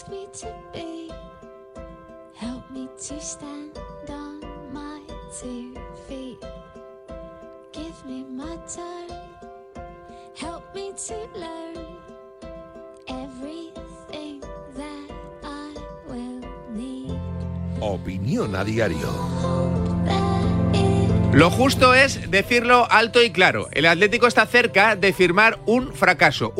Ask me to be, help me to stand on my 2 feet. Give me my turn, help me to learn everything that I will need. Opinión a diario. Lo justo es decirlo alto y claro. El Atlético está cerca de firmar un fracaso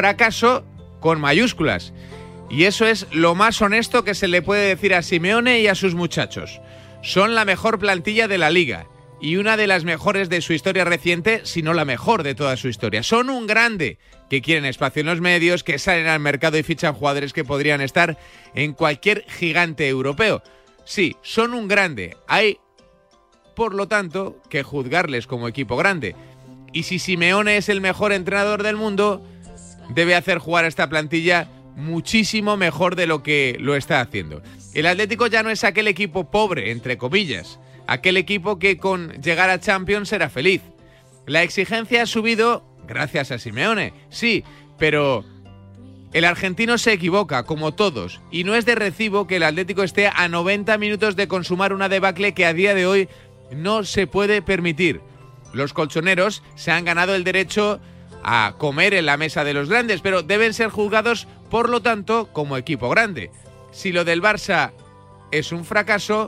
con mayúsculas. Y eso es lo más honesto que se le puede decir a Simeone y a sus muchachos. Son la mejor plantilla de la Liga y una de las mejores de su historia reciente, si no la mejor de toda su historia. Son un grande, que quieren espacio en los medios, que salen al mercado y fichan jugadores que podrían estar en cualquier gigante europeo. Sí, son un grande. Hay, por lo tanto, que juzgarles como equipo grande. Y si Simeone es el mejor entrenador del mundo, debe hacer jugar a esta plantilla muchísimo mejor de lo que lo está haciendo. El Atlético ya no es aquel equipo pobre, entre comillas, aquel equipo que con llegar a Champions era feliz. La exigencia ha subido gracias a Simeone, sí, pero el argentino se equivoca, como todos, y no es de recibo que el Atlético esté a 90 minutos de consumar una debacle que a día de hoy no se puede permitir. Los colchoneros se han ganado el derecho a comer en la mesa de los grandes, pero deben ser juzgados, por lo tanto, como equipo grande. Si lo del Barça es un fracaso,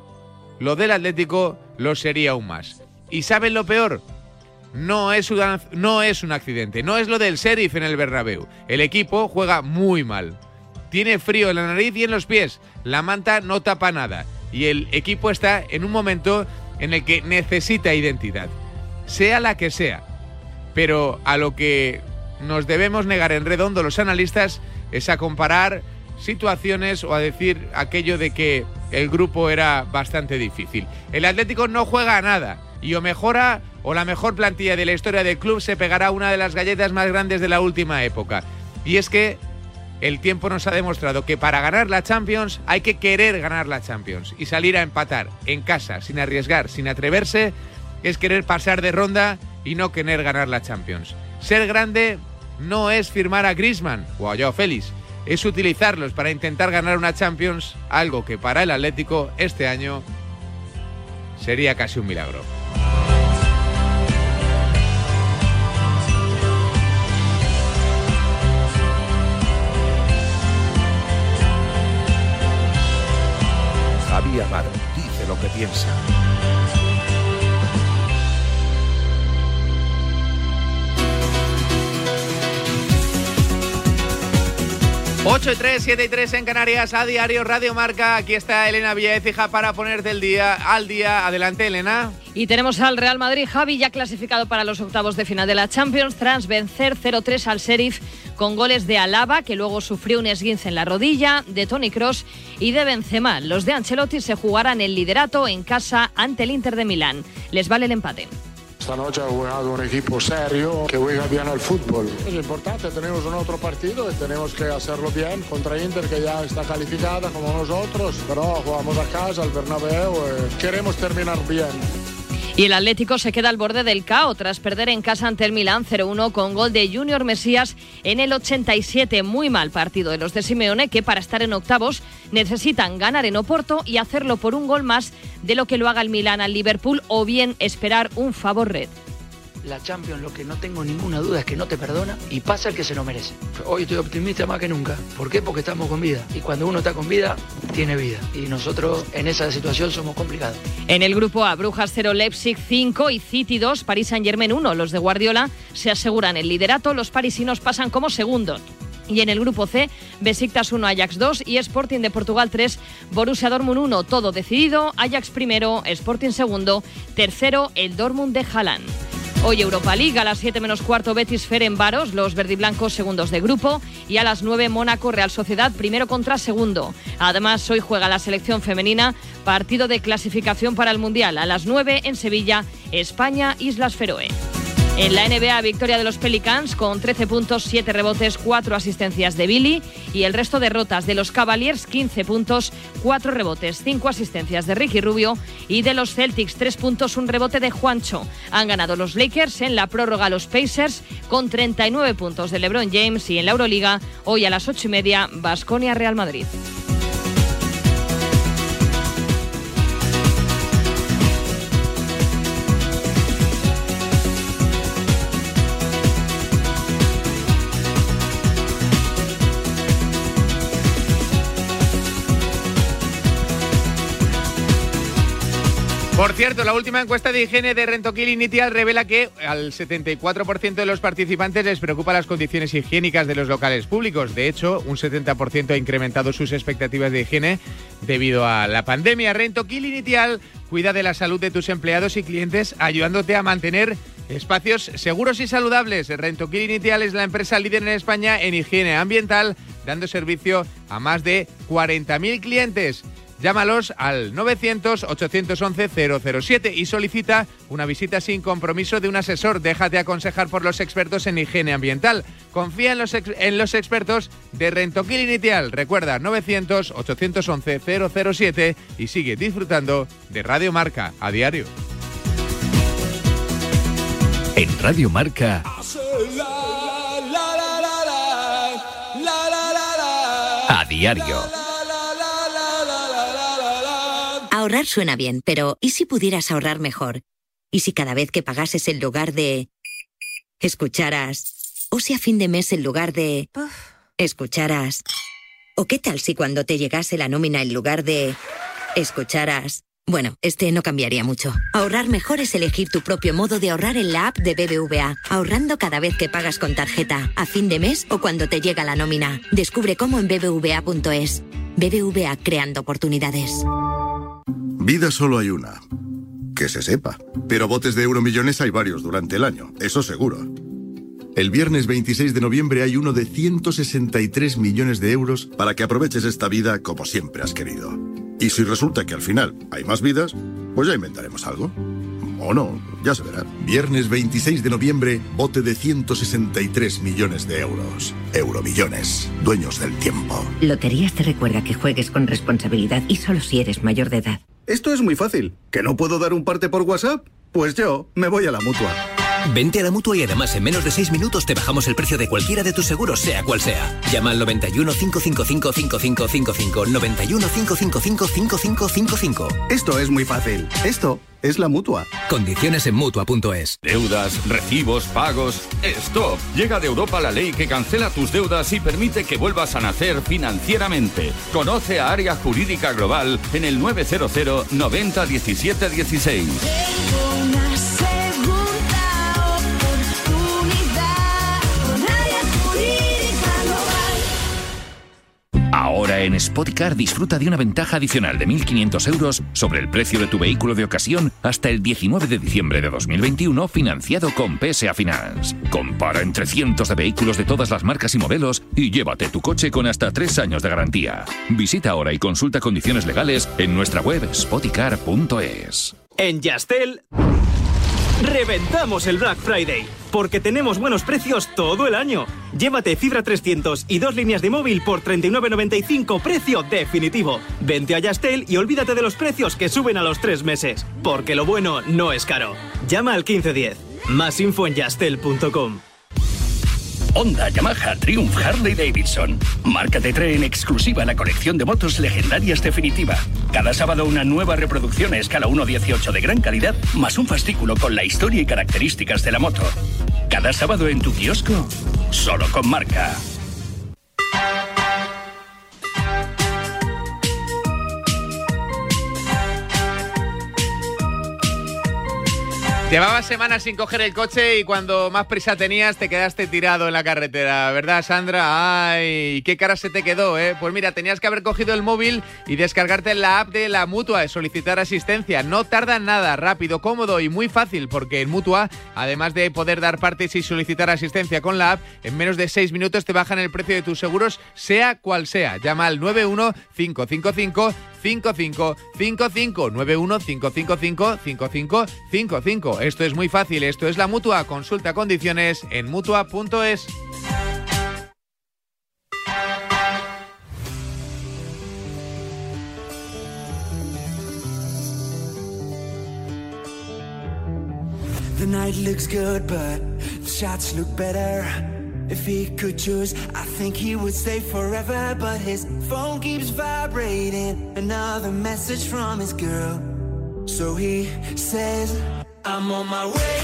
lo del Atlético lo sería aún más. ¿Y saben lo peor? No es un accidente, no es lo del Sheriff en el Bernabéu. El equipo juega muy mal. Tiene frío en la nariz y en los pies. La manta no tapa nada. Y el equipo está en un momento en el que necesita identidad, sea la que sea. Pero a lo que nos debemos negar en redondo los analistas es a comparar situaciones o a decir aquello de que el grupo era bastante difícil. El Atlético no juega a nada y o mejora o la mejor plantilla de la historia del club se pegará una de las galletas más grandes de la última época. Y es que el tiempo nos ha demostrado que para ganar la Champions hay que querer ganar la Champions, y salir a empatar en casa sin arriesgar, sin atreverse, es querer pasar de ronda y no querer ganar la Champions. Ser grande no es firmar a Griezmann o a Joao Félix, es utilizarlos para intentar ganar una Champions, algo que para el Atlético este año sería casi un milagro. Javi Amaro dice lo que piensa. 8:03, 7:03 en Canarias, a diario Radio Marca. Aquí está Elena Villaécija para ponerte al día. Adelante, Elena. Y tenemos al Real Madrid, Javi, ya clasificado para los octavos de final de la Champions tras vencer 0-3 al Sheriff con goles de Alaba, que luego sufrió un esguince en la rodilla, de Toni Kroos y de Benzema. Los de Ancelotti se jugarán el liderato en casa ante el Inter de Milán. Les vale el empate. Esta noche ha jugado un equipo serio que juega bien al fútbol. Es importante, tenemos un otro partido y tenemos que hacerlo bien contra Inter, que ya está calificada como nosotros, pero jugamos a casa, al Bernabéu, y queremos terminar bien. Y el Atlético se queda al borde del caos tras perder en casa ante el Milán 0-1 con gol de Junior Mesías en el 87. Muy mal partido de los de Simeone, que para estar en octavos necesitan ganar en Oporto y hacerlo por un gol más de lo que lo haga el Milán al Liverpool, o bien esperar un favor red. La Champions, lo que no tengo ninguna duda es que no te perdona y pasa el que se lo merece. Hoy estoy optimista más que nunca. ¿Por qué? Porque estamos con vida. Y cuando uno está con vida, tiene vida. Y nosotros en esa situación somos complicados. En el grupo A, Brujas 0, Leipzig 5 y City 2, Paris Saint-Germain 1. Los de Guardiola se aseguran el liderato, los parisinos pasan como segundos. Y en el grupo C, Besiktas 1, Ajax 2 y Sporting de Portugal 3, Borussia Dortmund 1. Todo decidido, Ajax primero, Sporting segundo, tercero el Dortmund de Haaland. Hoy Europa League, a las 7 menos cuarto Betis Ferencváros, los verdiblancos segundos de grupo, y a las 9 Mónaco Real Sociedad primero contra segundo. Además, hoy juega la selección femenina, partido de clasificación para el Mundial. A las 9 en Sevilla, España, Islas Feroe. En la NBA, victoria de los Pelicans con 13 puntos, 7 rebotes, 4 asistencias de Billy. Y el resto derrotas de los Cavaliers, 15 puntos, 4 rebotes, 5 asistencias de Ricky Rubio. Y de los Celtics, 3 puntos, 1 rebote de Juancho. Han ganado los Lakers, en la prórroga los Pacers con 39 puntos de LeBron James. Y en la Euroliga, hoy a las 8:30, Baskonia-Real Madrid. Por cierto, la última encuesta de higiene de Rentokil Initial revela que al 74% de los participantes les preocupan las condiciones higiénicas de los locales públicos. De hecho, un 70% ha incrementado sus expectativas de higiene debido a la pandemia. Rentokil Initial cuida de la salud de tus empleados y clientes, ayudándote a mantener espacios seguros y saludables. Rentokil Initial es la empresa líder en España en higiene ambiental, dando servicio a más de 40.000 clientes. Llámalos al 900-811-007 y solicita una visita sin compromiso de un asesor. Déjate aconsejar por los expertos en higiene ambiental. Confía en los expertos de Rentokil Initial. Recuerda, 900-811-007 y sigue disfrutando de Radio Marca a diario. En Radio Marca, a diario. Ahorrar suena bien, pero ¿y si pudieras ahorrar mejor? ¿Y si cada vez que pagases en lugar de... escucharas? ¿O si a fin de mes en lugar de... escucharas? ¿O qué tal si cuando te llegase la nómina en lugar de... escucharas? Bueno, no cambiaría mucho. Ahorrar mejor es elegir tu propio modo de ahorrar en la app de BBVA. Ahorrando cada vez que pagas con tarjeta, a fin de mes o cuando te llega la nómina. Descubre cómo en bbva.es. BBVA, creando oportunidades. Vida solo hay una. Que se sepa. Pero botes de Euromillones hay varios durante el año, eso seguro. El viernes 26 de noviembre hay uno de 163 millones de euros para que aproveches esta vida como siempre has querido. Y si resulta que al final hay más vidas, pues ya inventaremos algo. O no, ya se verá. Viernes 26 de noviembre, bote de 163 millones de euros. Euromillones, dueños del tiempo. Loterías te recuerda que juegues con responsabilidad y solo si eres mayor de edad. Esto es muy fácil. ¿Que no puedo dar un parte por WhatsApp? Pues yo me voy a la Mutua. Vente a la Mutua y además en menos de 6 minutos te bajamos el precio de cualquiera de tus seguros, sea cual sea. Llama al 91 555 5555. 91 555 5555. Esto es muy fácil. Esto es la Mutua. Condiciones en Mutua.es. Deudas, recibos, pagos... ¡Stop! Llega de Europa la ley que cancela tus deudas y permite que vuelvas a nacer financieramente. Conoce a Área Jurídica Global en el 900 90 17 16. Ahora en Spoticar disfruta de una ventaja adicional de 1.500 euros sobre el precio de tu vehículo de ocasión hasta el 19 de diciembre de 2021 financiado con PSA Finance. Compara entre cientos de vehículos de todas las marcas y modelos y llévate tu coche con hasta 3 años de garantía. Visita ahora y consulta condiciones legales en nuestra web spoticar.es. En Yastel reventamos el Black Friday, porque tenemos buenos precios todo el año. Llévate fibra 300 y 2 líneas de móvil por 39,95, precio definitivo. Vente a Yastel y olvídate de los precios que suben a los 3 meses, porque lo bueno no es caro. Llama al 1510. Más info en yastel.com. Honda, Yamaha, Triumph, Harley Davidson. Marca te trae en exclusiva la colección de motos legendarias definitiva. Cada sábado una nueva reproducción a escala 1:18 de gran calidad, más un fascículo con la historia y características de la moto. Cada sábado en tu kiosco, solo con Marca. Llevabas semanas sin coger el coche y cuando más prisa tenías te quedaste tirado en la carretera, ¿verdad, Sandra? ¡Ay! ¿Qué cara se te quedó, eh? Pues mira, tenías que haber cogido el móvil y descargarte la app de la Mutua, solicitar asistencia. No tarda nada, rápido, cómodo y muy fácil, porque en Mutua, además de poder dar partes y solicitar asistencia con la app, en menos de 6 minutos te bajan el precio de tus seguros, sea cual sea. Llama al 91 555 5555 91555 5555. Esto es muy fácil, esto es la Mutua. Consulta condiciones en mutua.es. The night looks good, but the shots look better. If he could choose, I think he would stay forever. But his phone keeps vibrating, another message from his girl. So he says, I'm on my way,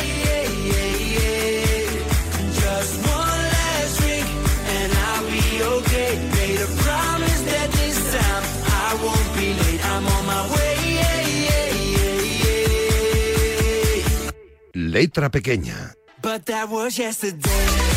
just one last drink and I'll be okay. Made a promise that this time I won't be late. I'm on my way. Letra pequeña. But that was yesterday.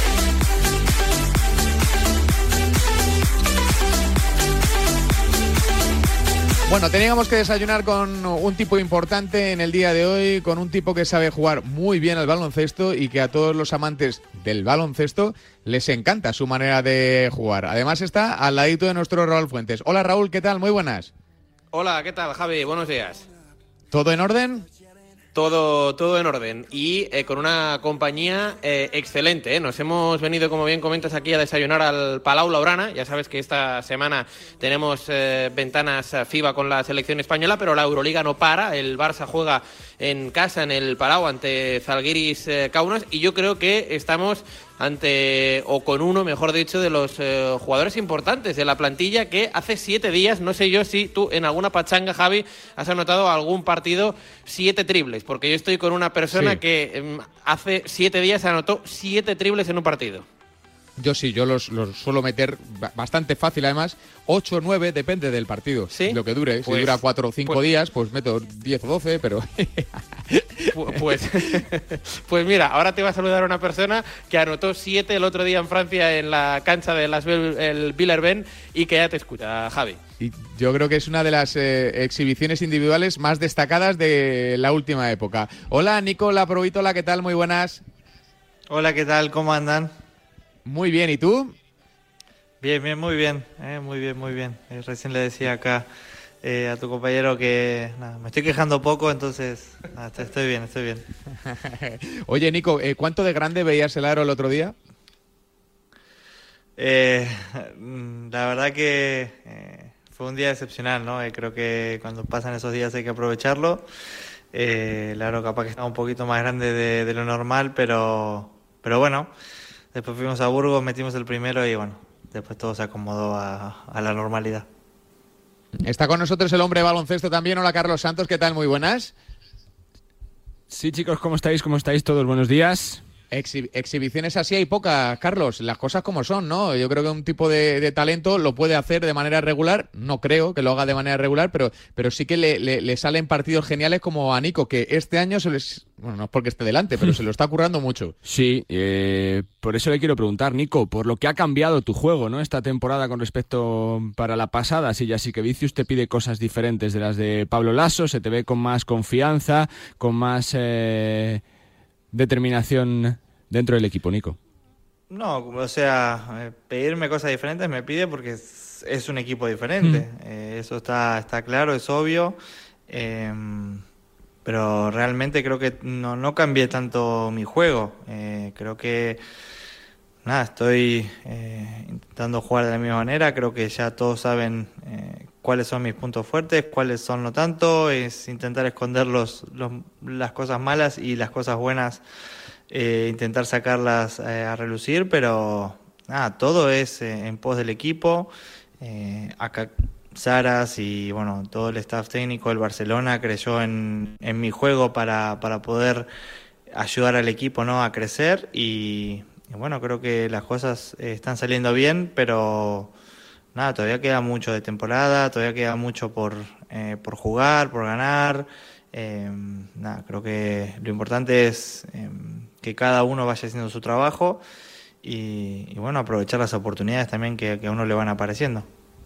Bueno, teníamos que desayunar con un tipo importante en el día de hoy, con un tipo que sabe jugar muy bien al baloncesto y que a todos los amantes del baloncesto les encanta su manera de jugar. Además está al ladito de nuestro Raúl Fuentes. Hola Raúl, ¿qué tal? Muy buenas. Hola, ¿qué tal, Javi? Buenos días. ¿Todo en orden? Todo en orden y con una compañía excelente. Nos hemos venido, como bien comentas, aquí a desayunar al Palau Blaugrana. Ya sabes que esta semana tenemos ventanas FIBA con la selección española, pero la Euroliga no para. El Barça juega en casa, en el Palau, ante Zalgiris Kaunas, y yo creo que estamos ante, o con uno, mejor dicho, de los jugadores importantes de la plantilla, que hace 7 días, no sé yo si tú en alguna pachanga, Javi, has anotado algún partido 7 triples, porque yo estoy con una persona que hace 7 días anotó 7 triples en un partido. Yo sí, yo los suelo meter bastante fácil, además, 8 o 9, depende del partido, ¿sí? Lo que dure. Pues, si dura 4 o 5 días, pues meto 10 o 12, pero... Pues mira, ahora te va a saludar una persona que anotó 7 el otro día en Francia en la cancha de el Villerben y que ya te escucha, Javi. Y yo creo que es una de las exhibiciones individuales más destacadas de la última época. Hola, Nicola Provítola, ¿qué tal? Muy buenas. Hola, ¿qué tal? ¿Cómo andan? Muy bien, ¿y tú? Bien, muy bien, muy bien. Recién le decía acá a tu compañero que me estoy quejando poco, entonces estoy bien. Oye, Nico, ¿cuánto de grande veías el aro el otro día? La verdad que fue un día excepcional, ¿no? Creo que cuando pasan esos días hay que aprovecharlo. El aro capaz que estaba un poquito más grande de lo normal, pero bueno. Después fuimos a Burgos, metimos el primero y bueno, después todo se acomodó a la normalidad. Está con nosotros el hombre de baloncesto también. Hola, Carlos Santos, ¿qué tal? Muy buenas. Sí, chicos, ¿cómo estáis? Todos buenos días. Exhibiciones así hay pocas, Carlos, las cosas como son, ¿no? Yo creo que un tipo de talento lo puede hacer de manera regular, no creo que lo haga de manera regular, pero sí que le salen partidos geniales como a Nico, que este año bueno, no es porque esté delante, pero se lo está currando mucho. Sí, por eso le quiero preguntar, Nico, por lo que ha cambiado tu juego, ¿no? Esta temporada con respecto para la pasada, si Jasikevičius te pide cosas diferentes de las de Pablo Lasso, se te ve con más confianza, con más determinación dentro del equipo, Nico. No, o sea, pedirme cosas diferentes me pide porque es un equipo diferente. Eso está claro, es obvio. Pero realmente creo que no cambié tanto mi juego. Creo que estoy intentando jugar de la misma manera. Creo que ya todos saben cuáles son mis puntos fuertes, cuáles son no tanto. Es intentar esconder las cosas malas y las cosas buenas, intentar sacarlas a relucir, pero todo es en pos del equipo. Acá Saras y bueno, todo el staff técnico del Barcelona creyó en mi juego para poder ayudar al equipo, ¿no?, a crecer y bueno, creo que las cosas están saliendo bien, pero todavía queda mucho de temporada, todavía queda mucho por jugar, por ganar. Creo que lo importante es que cada uno vaya haciendo su trabajo y bueno, aprovechar las oportunidades también que a uno le van apareciendo.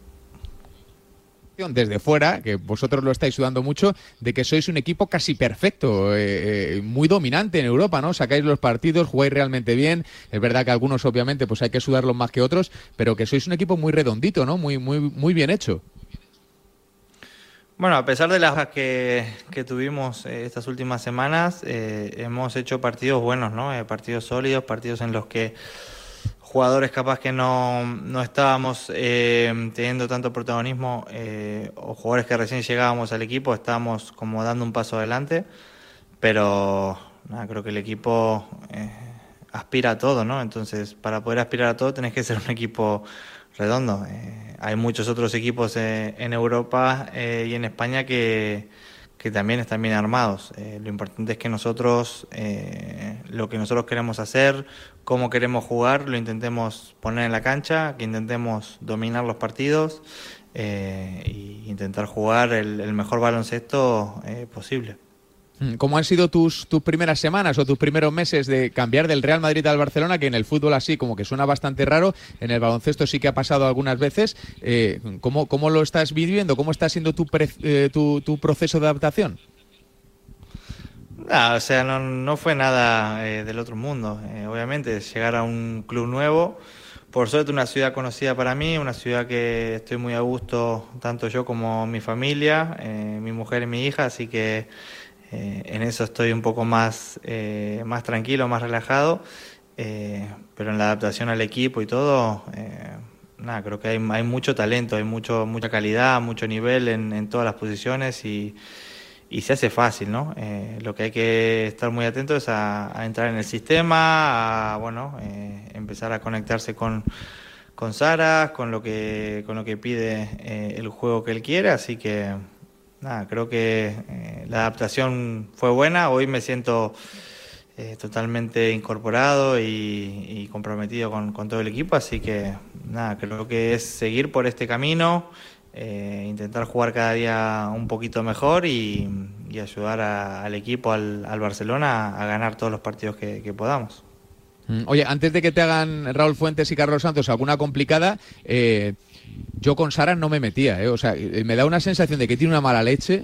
Desde fuera, que vosotros lo estáis sudando mucho, de que sois un equipo casi perfecto, muy dominante en Europa, ¿no? Sacáis los partidos, jugáis realmente bien. Es verdad que algunos, obviamente, pues hay que sudarlos más que otros, pero que sois un equipo muy redondito, ¿no? Muy bien hecho. Bueno, a pesar de las bajas que tuvimos estas últimas semanas, hemos hecho partidos buenos, ¿no? Partidos sólidos, partidos en los que jugadores capaz que no estábamos teniendo tanto protagonismo o jugadores que recién llegábamos al equipo, estábamos como dando un paso adelante, pero nada, creo que el equipo aspira a todo, ¿no? Entonces, para poder aspirar a todo tenés que ser un equipo redondo. Hay muchos otros equipos en Europa y en España que también están bien armados. Lo importante es que nosotros, lo que nosotros queremos hacer, cómo queremos jugar, lo intentemos poner en la cancha, que intentemos dominar los partidos e intentar jugar el mejor baloncesto posible. ¿Cómo han sido tus primeras semanas o tus primeros meses de cambiar del Real Madrid al Barcelona, que en el fútbol así como que suena bastante raro, en el baloncesto sí que ha pasado algunas veces? ¿Cómo lo estás viviendo? ¿Cómo está siendo tu proceso de adaptación? O sea, no fue nada del otro mundo. Obviamente, llegar a un club nuevo, por suerte una ciudad conocida para mí, una ciudad que estoy muy a gusto, tanto yo como mi familia, mi mujer y mi hija, así que en eso estoy un poco más tranquilo, más relajado, pero en la adaptación al equipo y todo, creo que hay mucho talento, hay mucha calidad, mucho nivel en todas las posiciones y se hace fácil, ¿no? Lo que hay que estar muy atento es a entrar en el sistema, a empezar a conectarse con Saras, con lo que pide el juego que él quiere, así que creo que la adaptación fue buena. Hoy me siento totalmente incorporado y comprometido con todo el equipo, así que creo que es seguir por este camino, intentar jugar cada día un poquito mejor y ayudar al equipo, al Barcelona, a ganar todos los partidos que podamos. Oye, antes de que te hagan Raúl Fuentes y Carlos Santos alguna complicada, yo con Saras no me metía, o sea, me da una sensación de que tiene una mala leche.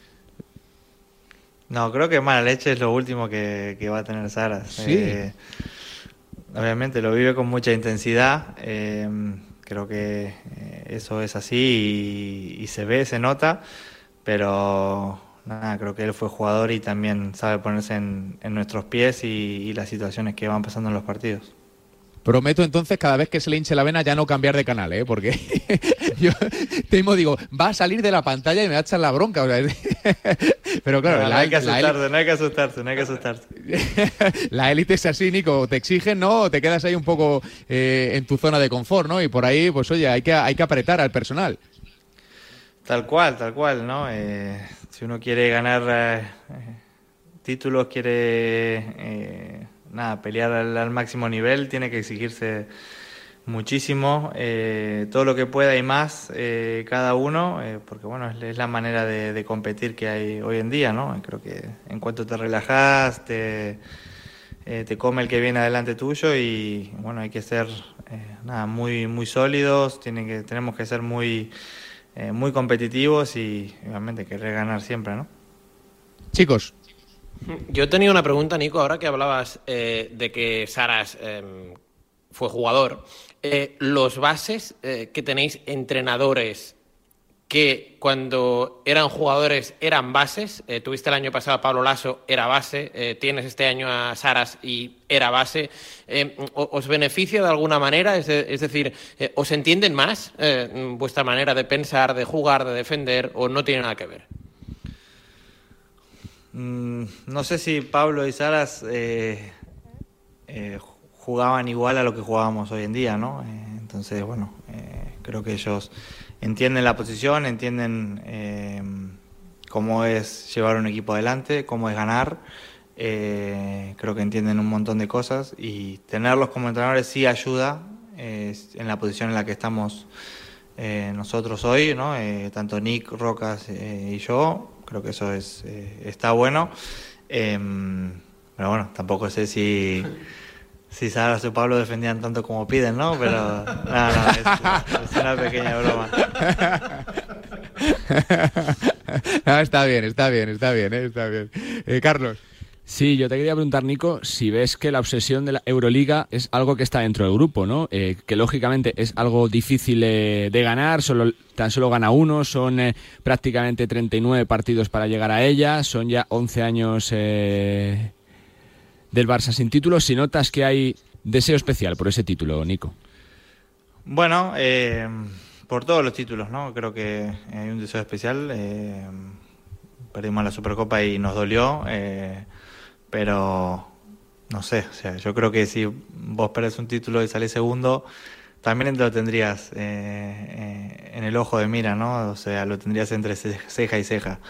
No, creo que mala leche es lo último que va a tener Saras. Sí. Obviamente lo vive con mucha intensidad, creo que eso es así y se ve, se nota, pero creo que él fue jugador y también sabe ponerse en nuestros pies y las situaciones que van pasando en los partidos. Prometo entonces cada vez que se le hinche la vena ya no cambiar de canal, porque yo digo, va a salir de la pantalla y me va a echar la bronca. O sea, pero claro, no hay que asustarse. La élite es así, Nico, te exigen, ¿no? O te quedas ahí un poco en tu zona de confort, ¿no? Y por ahí, pues oye, hay que apretar al personal. Tal cual, ¿no? Si uno quiere ganar títulos, quiere pelear al máximo nivel, tiene que exigirse muchísimo, todo lo que pueda y más cada uno, porque bueno, es la manera de competir que hay hoy en día, ¿no? Creo que en cuanto te relajas, te come el que viene adelante tuyo y bueno, hay que ser muy, muy sólidos, tenemos que ser muy competitivos y obviamente querer ganar siempre, ¿no? Chicos. Yo tenía una pregunta, Nico, ahora que hablabas de que Saras fue jugador. Los bases que tenéis, entrenadores que cuando eran jugadores eran bases, tuviste el año pasado a Pablo Lasso, era base, tienes este año a Saras y era base, ¿os beneficia de alguna manera? Es decir, ¿os entienden más vuestra manera de pensar, de jugar, de defender, o no tiene nada que ver? No sé si Pablo y Saras jugaban igual a lo que jugábamos hoy en día, ¿no? Entonces, bueno, creo que ellos entienden la posición, entienden cómo es llevar un equipo adelante, cómo es ganar. Creo que entienden un montón de cosas y tenerlos como entrenadores sí ayuda en la posición en la que estamos nosotros hoy, ¿no? Tanto Nick, Rocas y yo. Creo que eso está bueno, pero bueno, tampoco sé si Saras o Pablo defendían tanto como piden, ¿no? Pero no, es una pequeña broma. No, está bien. Carlos. Sí, yo te quería preguntar, Nico, si ves que la obsesión de la Euroliga es algo que está dentro del grupo, ¿no? Que lógicamente es algo difícil de ganar, tan solo gana uno, son prácticamente 39 partidos para llegar a ella, son ya 11 años del Barça sin título. Si notas que hay deseo especial por ese título, Nico. Bueno, por todos los títulos, ¿no? Creo que hay un deseo especial. Perdimos la Supercopa y nos dolió, pero no sé, o sea, yo creo que si vos perdés un título y salís segundo, también lo tendrías en el ojo de mira, ¿no? O sea, lo tendrías entre ceja y ceja.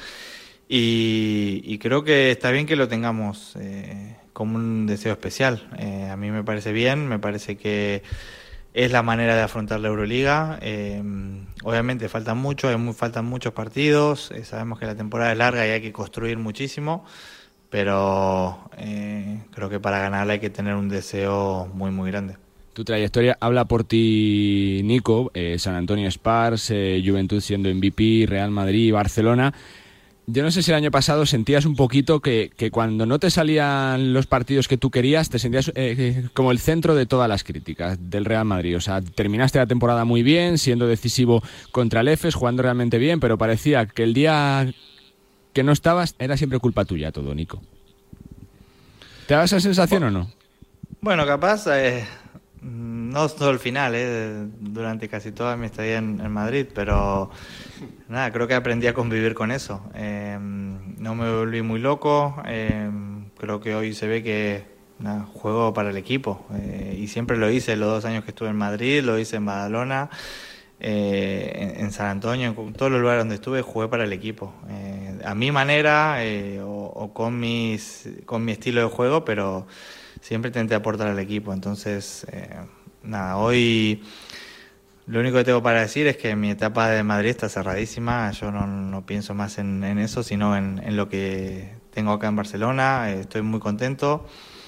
Y creo que está bien que lo tengamos como un deseo especial. A mí me parece bien, me parece que es la manera de afrontar la Euroliga. Obviamente faltan muchos partidos, sabemos que la temporada es larga y hay que construir muchísimo, pero creo que para ganarla hay que tener un deseo muy, muy grande. Tu trayectoria habla por ti, Nico. San Antonio Spurs, Juventud siendo MVP, Real Madrid, Barcelona. Yo no sé si el año pasado sentías un poquito que cuando no te salían los partidos que tú querías, te sentías como el centro de todas las críticas del Real Madrid. O sea, terminaste la temporada muy bien, siendo decisivo contra el Efes, jugando realmente bien, pero parecía que el día que no estabas era siempre culpa tuya todo, Nico. ¿Te da esa sensación o no? Bueno, capaz, no solo al final, durante casi toda mi estadía en Madrid, pero nada, creo que aprendí a convivir con eso. No me volví muy loco, creo que hoy se ve que juego para el equipo, y siempre lo hice los 2 años que estuve en Madrid, lo hice en Badalona, en San Antonio, en todos los lugares donde estuve jugué para el equipo, a mi manera o con mi estilo de juego, pero siempre intenté aportar al equipo. Entonces, hoy lo único que tengo para decir es que mi etapa de Madrid está cerradísima. Yo no pienso más en eso, sino en lo que tengo acá en Barcelona. Estoy muy contento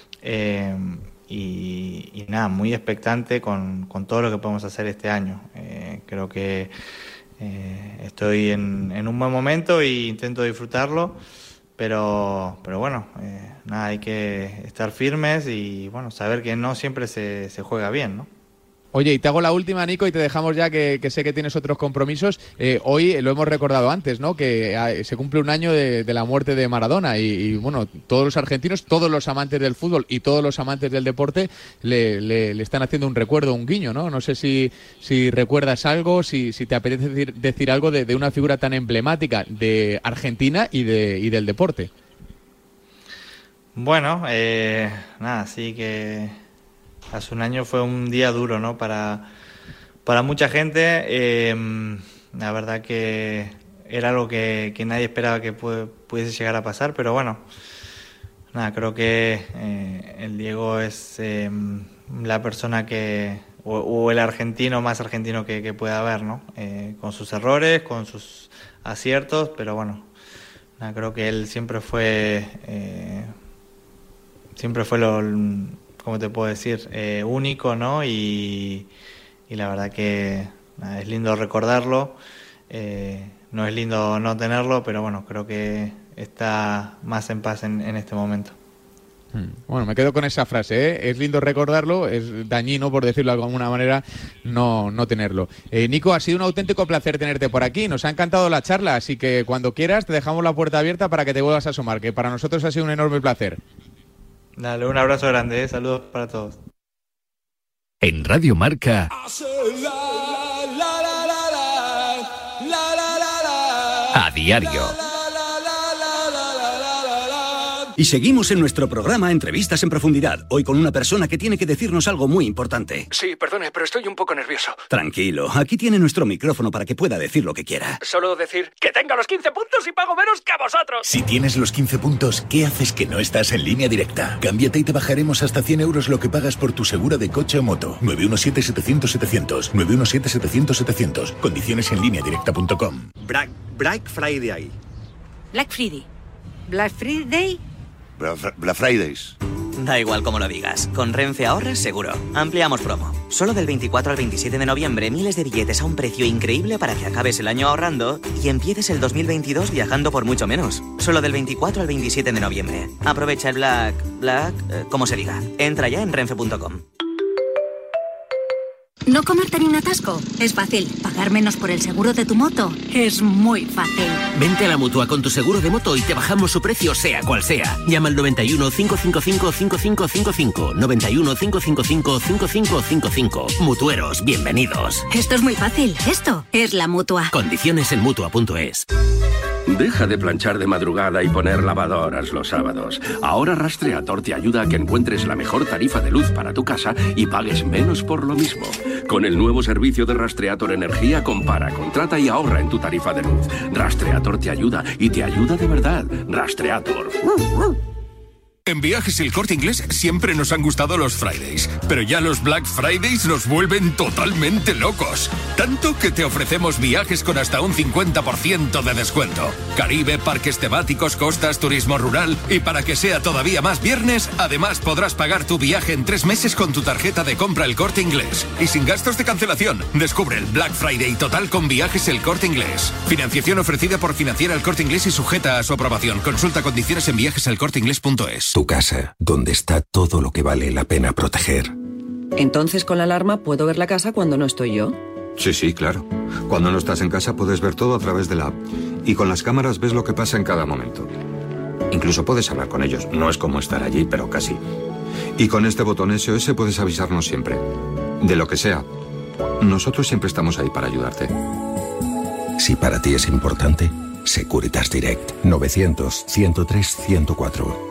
y muy expectante con todo lo que podemos hacer este año. Creo que estoy en un buen momento e intento disfrutarlo. Pero bueno, hay que estar firmes y bueno, saber que no siempre se juega bien, ¿no? Oye, y te hago la última, Nico, y te dejamos ya, que sé que tienes otros compromisos. Hoy lo hemos recordado antes, ¿no? Que se cumple un año de la muerte de Maradona y bueno, todos los argentinos, todos los amantes del fútbol y todos los amantes del deporte le están haciendo un recuerdo, un guiño, ¿no? No sé si recuerdas algo, si te apetece decir algo de una figura tan emblemática de Argentina y del deporte. Bueno, sí que hace un año fue un día duro, ¿no? Para mucha gente. La verdad que era algo que nadie esperaba que pudiese llegar a pasar, pero bueno, creo que el Diego es la persona o el argentino más argentino que pueda haber, ¿no? Con sus errores, con sus aciertos, pero bueno, creo que él siempre fue ¿cómo te puedo decir? Único, ¿no? Y la verdad que es lindo recordarlo, no es lindo no tenerlo, pero bueno, creo que está más en paz en este momento. Bueno, me quedo con esa frase, ¿eh? Es lindo recordarlo, es dañino, por decirlo de alguna manera, no tenerlo. Nico, ha sido un auténtico placer tenerte por aquí, nos ha encantado la charla, así que cuando quieras te dejamos la puerta abierta para que te vuelvas a asomar, que para nosotros ha sido un enorme placer. Dale, un abrazo grande, saludos para todos. En Radio Marca, a diario. Y seguimos en nuestro programa Entrevistas en Profundidad, hoy con una persona que tiene que decirnos algo muy importante. Sí, perdone, pero estoy un poco nervioso. Tranquilo, aquí tiene nuestro micrófono para que pueda decir lo que quiera. Solo decir que tengo los 15 puntos y pago menos que a vosotros. Si tienes los 15 puntos, ¿qué haces que no estás en Línea Directa? Cámbiate y te bajaremos hasta 100 euros lo que pagas por tu segura de coche o moto. 917-700-700. 917-700-700. Condiciones en lineadirecta.com. Black Friday. Black Friday. Black Friday. Black Fridays. Da igual cómo lo digas, con Renfe ahorras seguro. Ampliamos promo. Solo del 24 al 27 de noviembre, miles de billetes a un precio increíble para que acabes el año ahorrando y empieces el 2022 viajando por mucho menos. Solo del 24 al 27 de noviembre. Aprovecha el como se diga. Entra ya en renfe.com. ¿No comerte ni un atasco? Es fácil. ¿Pagar menos por el seguro de tu moto? Es muy fácil. Vente a la Mutua con tu seguro de moto y te bajamos su precio sea cual sea. Llama al 91 555 5555. 91 555 5555. Mutueros, bienvenidos. Esto es muy fácil. Esto es la Mutua. Condiciones en Mutua.es. Deja de planchar de madrugada y poner lavadoras los sábados. Ahora Rastreator te ayuda a que encuentres la mejor tarifa de luz para tu casa y pagues menos por lo mismo. Con el nuevo servicio de Rastreator Energía, compara, contrata y ahorra en tu tarifa de luz. Rastreator te ayuda y te ayuda de verdad. Rastreator. En Viajes El Corte Inglés siempre nos han gustado los Fridays, pero ya los Black Fridays nos vuelven totalmente locos. Tanto que te ofrecemos viajes con hasta un 50% de descuento. Caribe, parques temáticos, costas, turismo rural. Y para que sea todavía más viernes, además podrás pagar tu viaje en 3 meses con tu tarjeta de compra El Corte Inglés. Y sin gastos de cancelación. Descubre el Black Friday total con Viajes El Corte Inglés. Financiación ofrecida por Financiera El Corte Inglés y sujeta a su aprobación. Consulta condiciones en viajeselcorteinglés.es. Tu casa, donde está todo lo que vale la pena proteger. Entonces, con la alarma puedo ver la casa cuando no estoy yo. Sí, claro. Cuando no estás en casa puedes ver todo a través de la app. Y con las cámaras ves lo que pasa en cada momento. Incluso puedes hablar con ellos. No es como estar allí, pero casi. Y con este botón SOS puedes avisarnos siempre. De lo que sea. Nosotros siempre estamos ahí para ayudarte. Si para ti es importante, Securitas Direct. 900-103-104.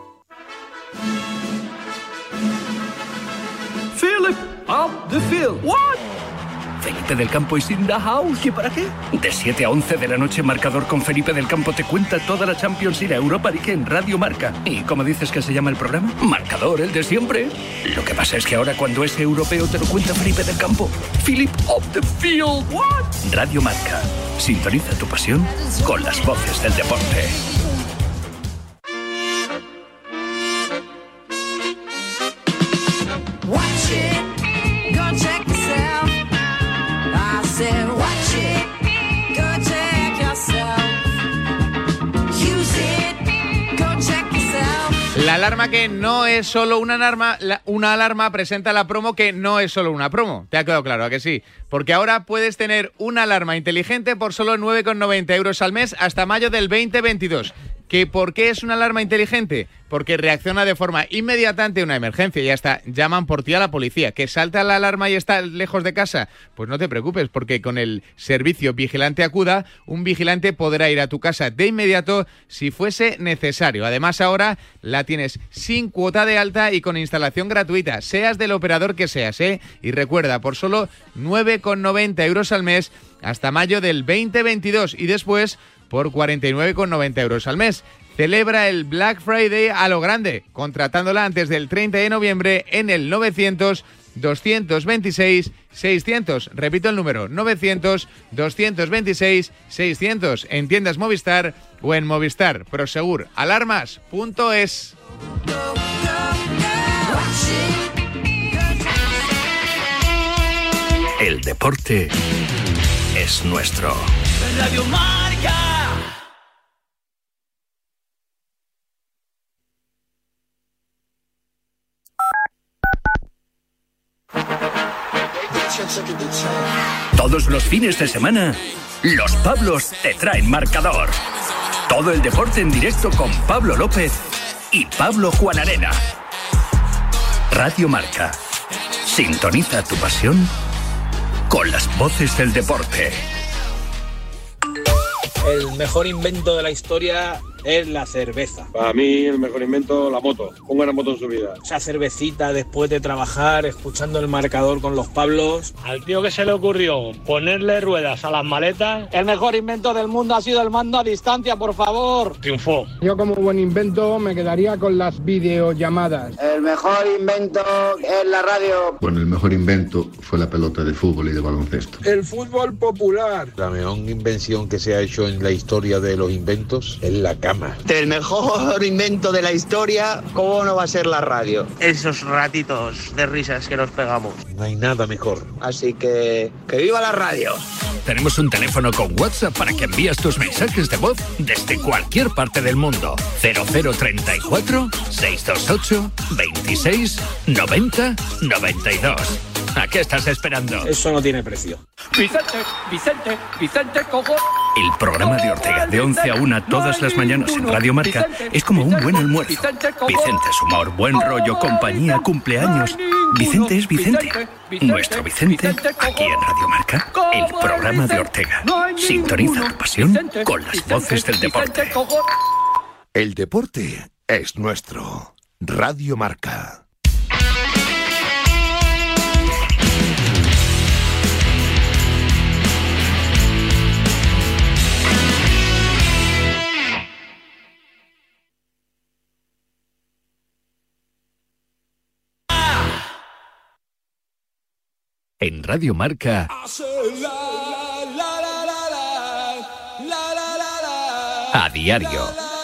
Philip of the field. What? Felipe del Campo is in the house. ¿Y para qué? De 7 a 11 de la noche, Marcador con Felipe del Campo te cuenta toda la Champions y la Europa League en Radio Marca. ¿Y cómo dices que se llama el programa? Marcador, el de siempre. Lo que pasa es que ahora cuando es europeo te lo cuenta Felipe del Campo. Philip of the field. What? Radio Marca. Sintoniza tu pasión con las voces del deporte. La alarma que no es solo una alarma presenta la promo que no es solo una promo. ¿Te ha quedado claro? ¿A que sí? Porque ahora puedes tener una alarma inteligente por solo 9,90 euros al mes hasta mayo del 2022. ¿Que por qué es una alarma inteligente? Porque reacciona de forma inmediata ante una emergencia y hasta llaman por ti a la policía. ¿Que salta la alarma y está lejos de casa? Pues no te preocupes, porque con el servicio Vigilante Acuda, un vigilante podrá ir a tu casa de inmediato si fuese necesario. Además, ahora la tienes sin cuota de alta y con instalación gratuita, seas del operador que seas, ¿eh? Y recuerda, por solo 9,90 euros al mes hasta mayo del 2022 y después por 49,90 euros al mes. Celebra el Black Friday a lo grande, contratándola antes del 30 de noviembre en el 900-226-600. Repito el número, 900-226-600. En tiendas Movistar o en Movistar Prosegur Alarmas.es. El deporte es nuestro. Radio Marca. Todos los fines de semana, los Pablos te traen Marcador. Todo el deporte en directo con Pablo López y Pablo Juan Arena. Radio Marca. Sintoniza tu pasión con las voces del deporte. El mejor invento de la historia es la cerveza. Para mí el mejor invento, la moto. Ponga una moto en su vida. Esa cervecita después de trabajar, escuchando el Marcador con los Pablos. Al tío que se le ocurrió ponerle ruedas a las maletas. El mejor invento del mundo ha sido el mando a distancia, por favor. Triunfó. Yo como buen invento me quedaría con las videollamadas. El mejor invento es la radio. Bueno, el mejor invento fue la pelota de fútbol y de baloncesto. El fútbol popular. La mejor invención que se ha hecho en la historia de los inventos es la cámara programa. El mejor invento de la historia, ¿cómo no va a ser la radio? Esos ratitos de risas que nos pegamos. No hay nada mejor. Así que ¡viva la radio! Tenemos un teléfono con WhatsApp para que envíes tus mensajes de voz desde cualquier parte del mundo. 0034 628 26 90 92. ¿A qué estás esperando? Eso no tiene precio. Vicente, cojo. El programa de Ortega de 11 a 1 todas las mañanas en Radio Marca es como un buen almuerzo. Vicente es humor, buen rollo, compañía, cumpleaños. Vicente es Vicente. Nuestro Vicente, aquí en Radio Marca, el programa de Ortega. Sintoniza tu pasión con las voces del deporte. El deporte es nuestro. Radio Marca. En Radio Marca, a diario.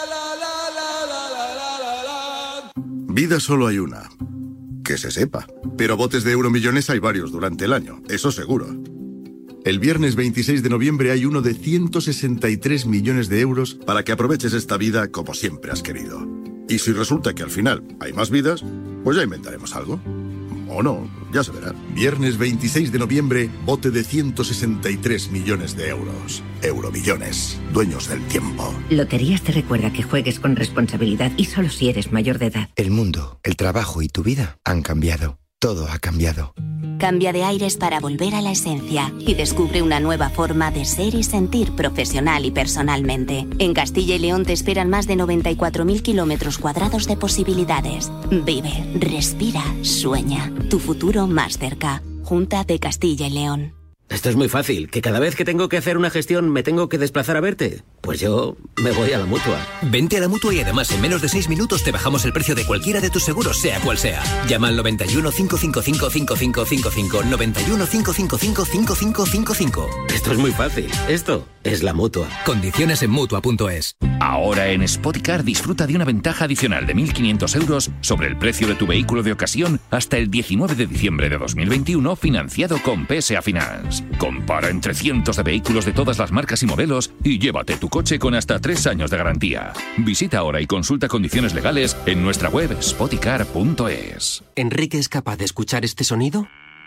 Vida solo hay una. Que se sepa. Pero botes de Euromillones hay varios durante el año, eso seguro. El viernes 26 de noviembre hay uno de 163 millones de euros para que aproveches esta vida como siempre has querido. Y si resulta que al final hay más vidas, pues ya inventaremos algo. O no, ya se verá. Viernes 26 de noviembre, bote de 163 millones de euros. Euromillones, dueños del tiempo. Loterías te recuerda que juegues con responsabilidad y solo si eres mayor de edad. El mundo, el trabajo y tu vida han cambiado. Todo ha cambiado. Cambia de aires para volver a la esencia y descubre una nueva forma de ser y sentir profesional y personalmente. En Castilla y León te esperan más de 94.000 kilómetros cuadrados de posibilidades. Vive, respira, sueña. Tu futuro más cerca. Junta de Castilla y León. Esto es muy fácil, que cada vez que tengo que hacer una gestión me tengo que desplazar a verte. Pues yo me voy a la Mutua. Vente a la Mutua y además en menos de 6 minutos te bajamos el precio de cualquiera de tus seguros, sea cual sea. Llama al 91 555 5555, 91 555 5555. Esto es muy fácil. Esto es la Mutua. Condiciones en Mutua.es. Ahora en Spoticar disfruta de una ventaja adicional de 1.500 euros sobre el precio de tu vehículo de ocasión hasta el 19 de diciembre de 2021 financiado con PSA Finance. Compara entre cientos de vehículos de todas las marcas y modelos y llévate tu coche con hasta 3 años de garantía. Visita ahora y consulta condiciones legales en nuestra web spoticar.es. ¿Enrique es capaz de escuchar este sonido?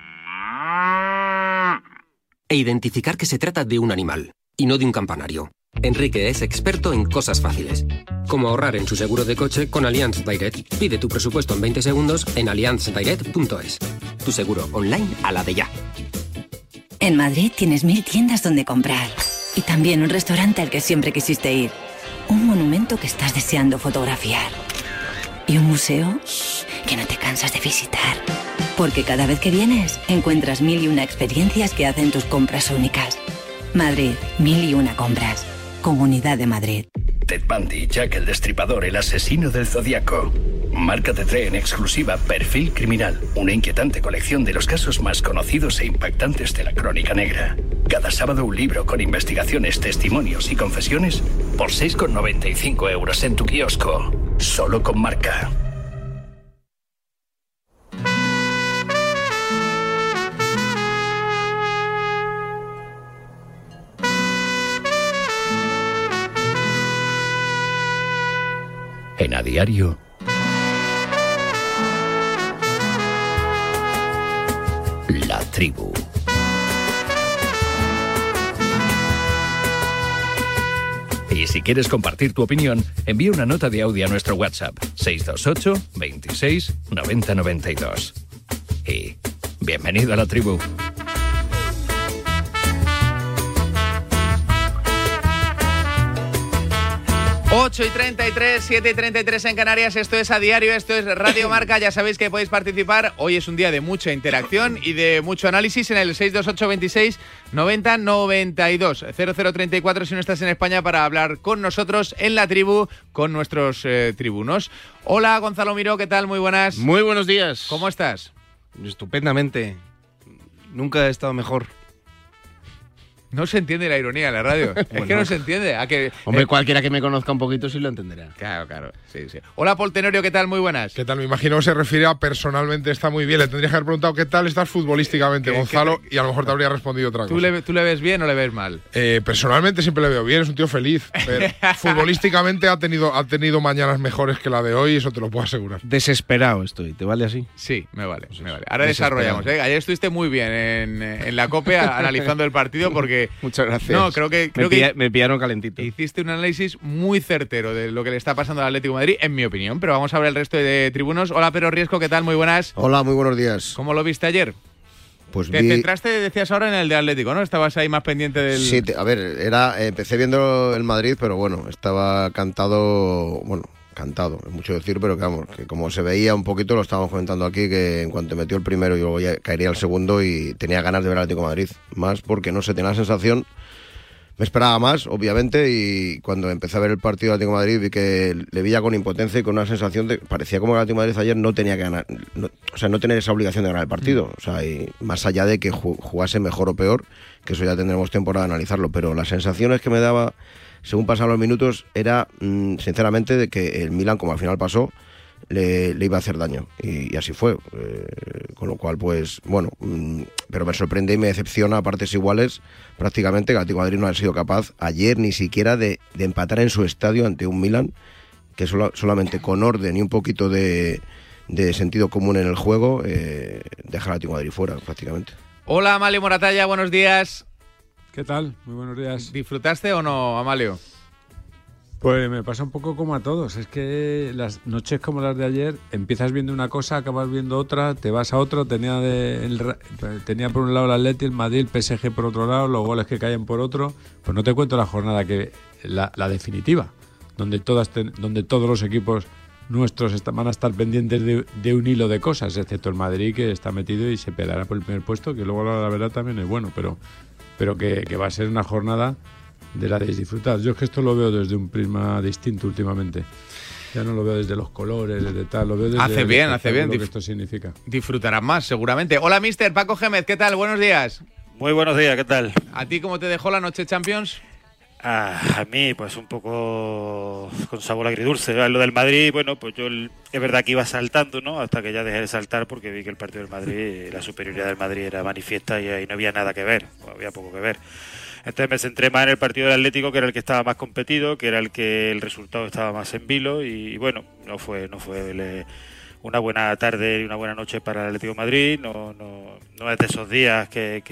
E identificar que se trata de un animal y no de un campanario. Enrique es experto en cosas fáciles, como ahorrar en su seguro de coche con Allianz Direct. Pide tu presupuesto en 20 segundos en allianzdirect.es. Tu seguro online a la de ya. En Madrid tienes 1000 tiendas donde comprar. Y también un restaurante al que siempre quisiste ir. Un monumento que estás deseando fotografiar. Y un museo que no te cansas de visitar. Porque cada vez que vienes, encuentras 1001 experiencias que hacen tus compras únicas. Madrid, 1001 compras. Comunidad de Madrid. Ted Bundy, Jack el Destripador, el asesino del Zodíaco. Marca te trae en exclusiva Perfil Criminal, una inquietante colección de los casos más conocidos e impactantes de la crónica negra. Cada sábado un libro con investigaciones, testimonios y confesiones por 6,95 euros en tu kiosco. Solo con Marca. En A Diario, La Tribu. Y si quieres compartir tu opinión, envía una nota de audio a nuestro WhatsApp 628 26 90 92. Y bienvenido a La Tribu. Ocho y 33, 7:33 en Canarias, esto es A Diario, esto es Radio Marca, ya sabéis que podéis participar, hoy es un día de mucha interacción y de mucho análisis en el 628 26 90 92, 0034 si no estás en España para hablar con nosotros en La Tribu, con nuestros tribunos. Hola Gonzalo Miró, ¿qué tal? Muy buenas. Muy buenos días. ¿Cómo estás? Estupendamente, nunca he estado mejor. No se entiende la ironía en la radio. Es que no se entiende. Hombre, cualquiera que me conozca un poquito sí lo entenderá. Claro. Sí. Hola, Paul Tenorio, ¿qué tal? Muy buenas. ¿Qué tal? Me imagino que se refiere a personalmente está muy bien. Le tendrías que haber preguntado qué tal estás futbolísticamente, Gonzalo, y a lo mejor te habría respondido otra cosa. ¿Tú le ves bien o le ves mal? Personalmente siempre le veo bien, es un tío feliz. Pero futbolísticamente ha tenido mañanas mejores que la de hoy, eso te lo puedo asegurar. Desesperado estoy, ¿te vale así? Sí, me vale. Ahora desarrollamos. Ayer estuviste muy bien en la COPE analizando el partido porque... Muchas gracias. No, creo que me pillaron calentito. Hiciste un análisis muy certero de lo que le está pasando al Atlético de Madrid, en mi opinión, pero vamos a ver el resto de tribunos. Hola, Pedro Riesco, ¿qué tal? Muy buenas. Hola, muy buenos días. ¿Cómo lo viste ayer? Pues te centraste, decías ahora, en el de Atlético, ¿no? Estabas ahí más pendiente del... Sí, empecé viendo el Madrid, pero bueno, estaba cantado, es mucho decir, pero que como se veía un poquito, lo estábamos comentando aquí, que en cuanto metió el primero yo ya caería el segundo y tenía ganas de ver al Atlético de Madrid, más porque no sé, tenía la sensación, me esperaba más, obviamente, y cuando empecé a ver el partido del Atlético de Madrid vi que le veía con impotencia y con una sensación de parecía como que el Atlético de Madrid ayer no tenía que ganar, no tener esa obligación de ganar el partido, y más allá de que jugase mejor o peor, que eso ya tendremos tiempo para analizarlo, pero las sensaciones que me daba según pasaban los minutos era sinceramente de que el Milan, como al final pasó, le iba a hacer daño y así fue, con lo cual pues pero me sorprende y me decepciona a partes iguales prácticamente que el Atlético de Madrid no haya sido capaz ayer ni siquiera de empatar en su estadio ante un Milan que solamente con orden y un poquito de sentido común en el juego deja al Atlético de Madrid fuera prácticamente. Hola, Amalio Moratalla, buenos días. ¿Qué tal? Muy buenos días. ¿Disfrutaste o no, Amalio? Pues me pasa un poco como a todos, es que las noches como las de ayer, empiezas viendo una cosa, acabas viendo otra, te vas a otro, tenía por un lado el Atleti, el Madrid, el PSG por otro lado, los goles que caen por otro, pues no te cuento la jornada la definitiva, donde todos los equipos nuestros van a estar pendientes de un hilo de cosas, excepto el Madrid que está metido y se peleará por el primer puesto, que luego la verdad también es bueno, pero que va a ser una jornada de la de disfrutar. Yo es que esto lo veo desde un prisma distinto últimamente. Ya no lo veo desde los colores, desde tal, lo veo desde hace bien. lo que esto significa. Disfrutarás más, seguramente. Hola, mister Paco Gémez, ¿qué tal? Buenos días. Muy buenos días, ¿qué tal? ¿A ti cómo te dejó la noche Champions? A mí, pues un poco con sabor agridulce. Lo del Madrid, pues yo es verdad que iba saltando, ¿no? Hasta que ya dejé de saltar porque vi que el partido del Madrid, la superioridad del Madrid era manifiesta y ahí no había nada que ver, había poco que ver. Entonces me centré más en el partido del Atlético, que era el que estaba más competido, que era el que el resultado estaba más en vilo y no fue una buena tarde y una buena noche para el Atlético de Madrid, no es de esos días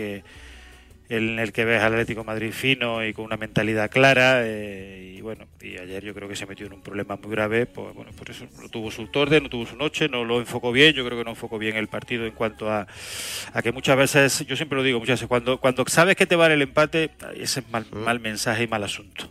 en el que ves al Atlético de Madrid fino y con una mentalidad clara y ayer yo creo que se metió en un problema muy grave, por eso no tuvo su tarde, no tuvo su noche, no lo enfocó bien, yo creo que no enfocó bien el partido en cuanto a que muchas veces, yo siempre lo digo, muchas veces cuando sabes que te vale el empate, ese es mal mensaje y mal asunto.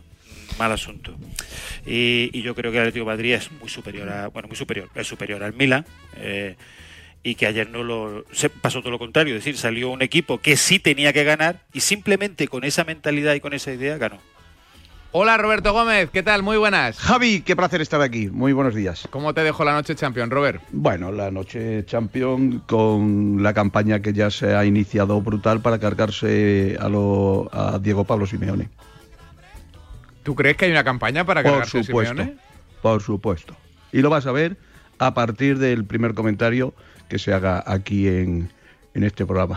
Y yo creo que el Atlético de Madrid es es superior al Milan, y que ayer se pasó todo lo contrario, es decir, salió un equipo que sí tenía que ganar y simplemente con esa mentalidad y con esa idea ganó. Hola, Roberto Gómez, ¿qué tal? Muy buenas. Javi, qué placer estar aquí, muy buenos días. ¿Cómo te dejó la noche Champions, Robert? Bueno, la noche Champions con la campaña que ya se ha iniciado brutal para cargarse a Diego Pablo Simeone. ¿Tú crees que hay una campaña para cargarse a Simeone? Por supuesto. Y lo vas a ver a partir del primer comentario que se haga aquí en este programa.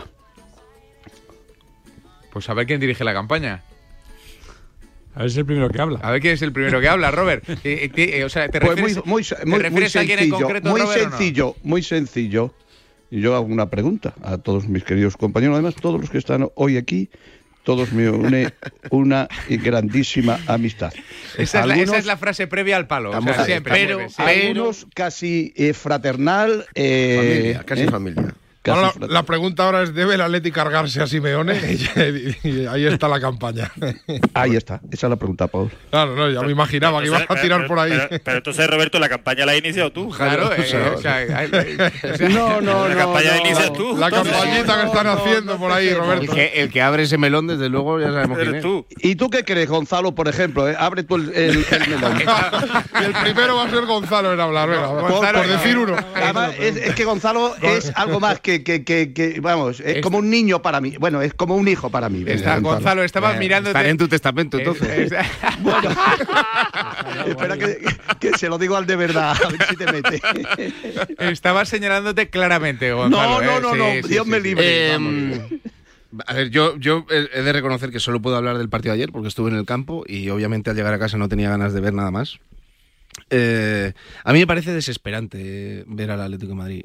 Pues a ver quién dirige la campaña. A ver si es el primero que habla. A ver quién es el primero que habla, Robert. O sea, ¿te refieres, muy a alguien en concreto, muy Robert, sencillo, muy sencillo. Y yo hago una pregunta a todos mis queridos compañeros, además todos los que están hoy aquí, todos me une una grandísima amistad. Esa es la frase previa al palo. O sea, siempre, pero algunos casi fraternal. Familia, casi familia. Ahora, la pregunta ahora es, ¿debe el Atleti cargarse a Simeone? Y ahí está la campaña. Ahí está, esa es la pregunta, Paul. Claro, no, ya me imaginaba que ibas a tirar por ahí. Pero entonces, Roberto, la campaña la has iniciado tú. Claro, no. La campaña la inicias tú. La campañita que están haciendo por ahí, Roberto. El que abre ese melón, desde luego, ya sabemos quién es. Tú. ¿Y tú qué crees, Gonzalo, por ejemplo? Abre tú el melón. El primero va a ser Gonzalo en hablar, venga, por decir uno. Además, es que Gonzalo es algo más que vamos, es como un niño para mí. Bueno, es como un hijo para mí. Gonzalo, estaba mirando. Estaré en tu testamento, entonces. Bueno, espera que se lo digo al de verdad, a ver si te mete. Estaba señalándote claramente, Gonzalo. No, Dios me libre. A ver, yo he de reconocer que solo puedo hablar del partido de ayer porque estuve en el campo y obviamente al llegar a casa no tenía ganas de ver nada más. A mí me parece desesperante ver al Atlético de Madrid.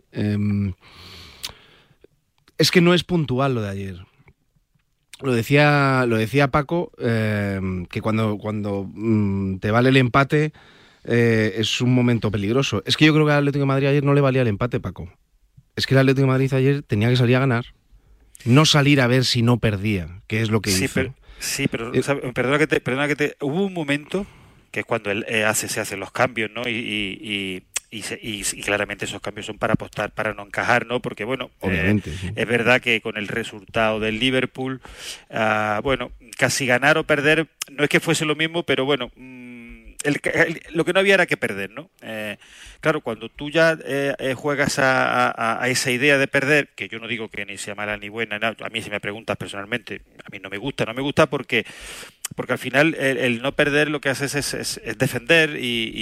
Es que no es puntual lo de ayer. Lo decía Paco, que cuando te vale el empate es un momento peligroso. Es que yo creo que al Atlético de Madrid ayer no le valía el empate, Paco. Es que el Atlético de Madrid ayer tenía que salir a ganar. No salir a ver si no perdía, que es lo que hizo. Pero perdona que te... Hubo un momento que es cuando él se hacen los cambios, ¿no? Y claramente esos cambios son para apostar, para no encajar, ¿no? Porque, bueno, obviamente, sí. Es verdad que con el resultado del Liverpool, bueno, casi ganar o perder, no es que fuese lo mismo, pero bueno... lo que no había era que perder, ¿no? Claro, cuando tú ya juegas a esa idea de perder, que yo no digo que ni sea mala ni buena, no, a mí si me preguntas personalmente, a mí no me gusta porque al final el no perder lo que haces es defender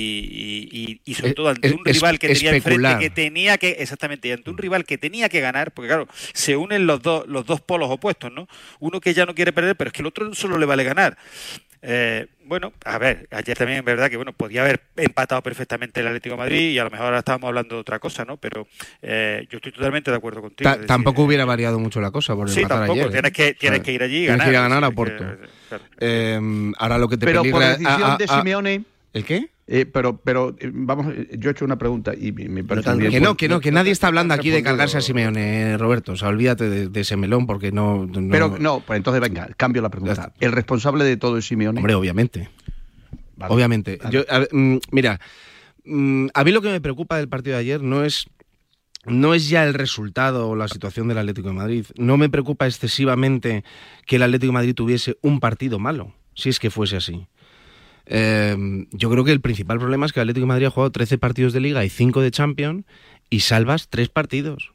y sobre todo ante un rival que tenía enfrente, que tenía que, exactamente, y ante un rival que tenía que ganar, porque claro, se unen los dos polos opuestos, ¿no? Uno que ya no quiere perder, pero es que el otro solo le vale ganar. Bueno, a ver, ayer también es verdad que bueno, podía haber empatado perfectamente el Atlético de Madrid y a lo mejor ahora estábamos hablando de otra cosa, ¿no? Pero yo estoy totalmente de acuerdo contigo. Tampoco hubiera variado mucho la cosa por empatar tampoco. Ayer. Tienes que ir allí y ganar. Tienes que ir a ganar a Porto. Claro. Ahora lo que te pero peligra... por decisión de Simeone... ¿El qué? Pero vamos, yo he hecho una pregunta y me parece bien. Que nadie está hablando aquí de cargarse a Simeone, Roberto. O sea, olvídate de ese melón porque no... Pero no, pues entonces venga, cambio la pregunta. ¿El responsable de todo es Simeone? Hombre, obviamente. Vale, obviamente. Vale. Mira, a mí lo que me preocupa del partido de ayer no es ya el resultado o la situación del Atlético de Madrid. No me preocupa excesivamente que el Atlético de Madrid tuviese un partido malo, si es que fuese así. Yo creo que el principal problema es que el Atlético de Madrid ha jugado 13 partidos de Liga y 5 de Champions y salvas 3 partidos.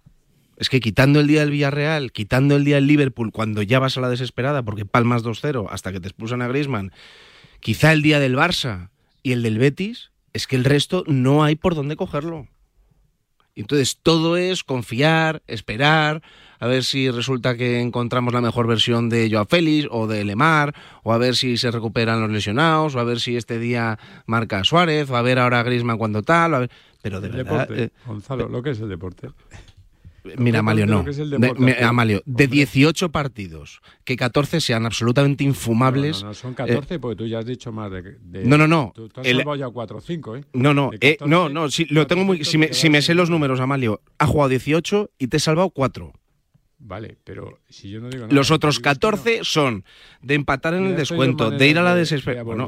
Es que quitando el día del Villarreal, quitando el día del Liverpool, cuando ya vas a la desesperada porque palmas 2-0 hasta que te expulsan a Griezmann, quizá el día del Barça y el del Betis, es que el resto no hay por dónde cogerlo. Entonces todo es confiar, esperar, a ver si resulta que encontramos la mejor versión de Joao Félix o de Lemar, o a ver si se recuperan los lesionados, o a ver si este día marca Suárez, o a ver ahora Griezmann cuando tal, a ver... Pero de verdad... Deporte, Gonzalo, lo que es el deporte... Mira, Amalio, no. Amalio, de 18 partidos, que 14 sean absolutamente infumables... No, son 14 porque tú ya has dicho más de... No. Tú has salvado ya 4 o 5, ¿eh? No, sí, lo tengo muy... Si me sé los números, Amalio, ha jugado 18 y te he salvado 4. Vale, pero si yo no digo nada... Los otros 14 son de empatar en el descuento, de ir a la desesperación...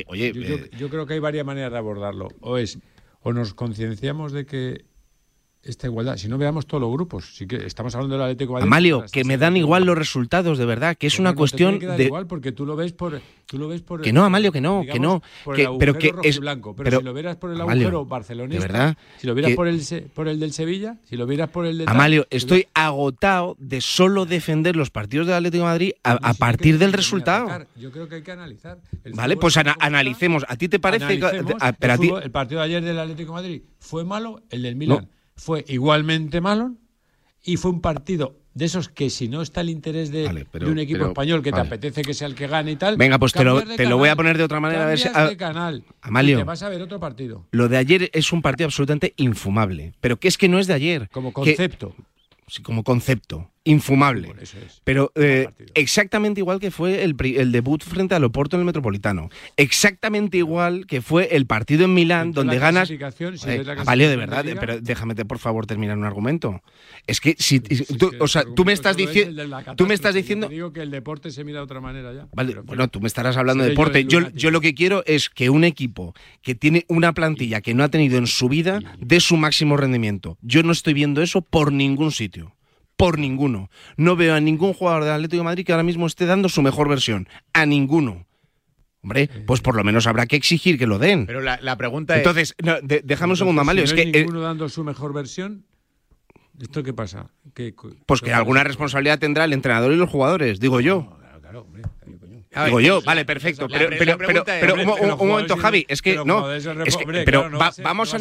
Yo creo que hay varias maneras de abordarlo. O nos concienciamos de que esta igualdad, si no veamos todos los grupos, sí que estamos hablando del Atlético de Madrid. Amalio, que me dan igual los resultados, de verdad, que es una cuestión de igual porque tú lo ves por que no, Amalio, que no, por el agujero rojo y blanco, pero si lo vieras por el agujero barcelonista, de verdad, si lo vieras por el del Sevilla, si lo vieras por el de Amalio, estoy agotado de solo defender los partidos del Atlético de Madrid a partir del resultado. Yo creo que hay que analizar. Vale, pues analicemos. ¿A ti te parece el partido de ayer del Atlético de Madrid fue malo? El del Milan fue igualmente malo y fue un partido de esos que si no está el interés de un equipo español que te apetece que sea el que gane y tal... Venga, pues te lo voy a poner de otra manera. A ver si, de canal Amalio, y te vas a ver otro partido. Lo de ayer es un partido absolutamente infumable, pero que es que no es de ayer. Como concepto. Sí, como concepto. Infumable. Eso es. Pero exactamente igual que fue el debut frente al Oporto en el Metropolitano. Exactamente igual que fue el partido en Milán, donde ganas... Amalio, de verdad, pero déjame por favor terminar un argumento. Es que si tú me estás diciendo... Te digo que el deporte se mira de otra manera ya. Vale, bueno, tú me estarás hablando de deporte. Yo lo que quiero es que un equipo que tiene una plantilla que no ha tenido en su vida dé su máximo rendimiento. Yo no estoy viendo eso por ningún sitio. Por ninguno. No veo a ningún jugador del Atlético de Madrid que ahora mismo esté dando su mejor versión. A ninguno. Hombre, pues por lo menos habrá que exigir que lo den. Pero la pregunta es... Entonces, déjame un segundo, Amalio. Si es no que ninguno dando su mejor versión... ¿Esto qué pasa? Pues que alguna responsabilidad tendrá el entrenador y los jugadores, digo yo. Claro, hombre. Digo yo, vale, perfecto. Pero un momento, Javi, es que no. Vamos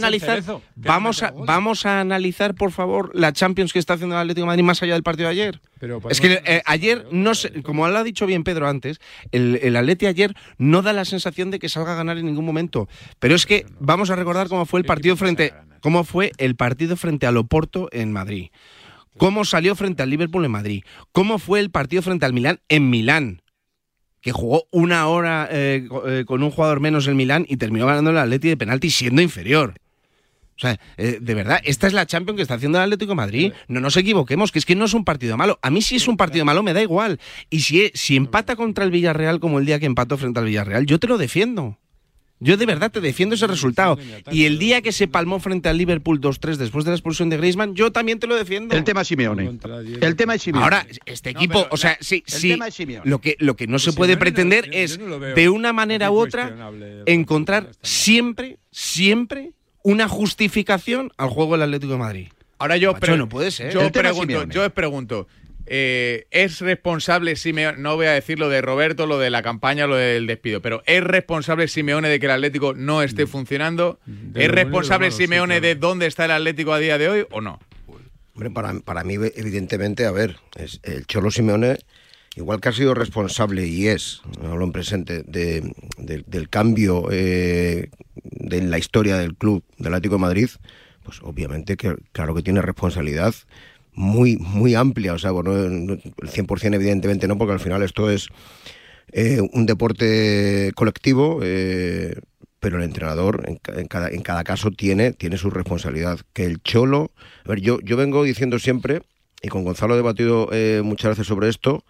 a analizar, por favor, la Champions que está haciendo el Atlético de Madrid más allá del partido de ayer. Es que ayer, no sé, como lo ha dicho bien Pedro antes, el Atleti ayer no da la sensación de que salga a ganar en ningún momento. Pero es que vamos a recordar cómo fue el partido frente al Oporto en Madrid. Cómo salió frente al Liverpool en Madrid. Cómo fue el partido frente al Milán en Milán, que jugó una hora con un jugador menos el Milán y terminó ganando el Atleti de penalti siendo inferior. O sea, de verdad, esta es la Champions que está haciendo el Atlético de Madrid. No nos equivoquemos, que es que no es un partido malo. A mí si es un partido malo me da igual. Y si empata contra el Villarreal como el día que empató frente al Villarreal, yo te lo defiendo. Yo de verdad te defiendo ese resultado. Y el día que se palmó frente al Liverpool 2-3 después de la expulsión de Griezmann, yo también te lo defiendo. El tema es Simeone. Ahora, este equipo, o sea, sí, lo que no se puede pretender es, de una manera u otra, encontrar siempre una justificación al juego del Atlético de Madrid. Ahora yo no puede ser. Yo os pregunto. ¿Es responsable Simeone, no voy a decir lo de Roberto, lo de la campaña, lo del despido, pero ¿es responsable Simeone de que el Atlético no esté funcionando? ¿Es responsable Simeone de dónde está el Atlético a día de hoy o no? Hombre, para mí, evidentemente, a ver, el Cholo Simeone, igual que ha sido responsable y hablo en presente, del cambio de la historia del club del Atlético de Madrid, pues obviamente que claro que tiene responsabilidad muy, muy amplia. O sea, bueno, el 100% evidentemente no, porque al final esto es un deporte colectivo, pero el entrenador en cada caso tiene su responsabilidad. Que el Cholo... A ver, yo vengo diciendo siempre, y con Gonzalo he debatido muchas veces sobre esto,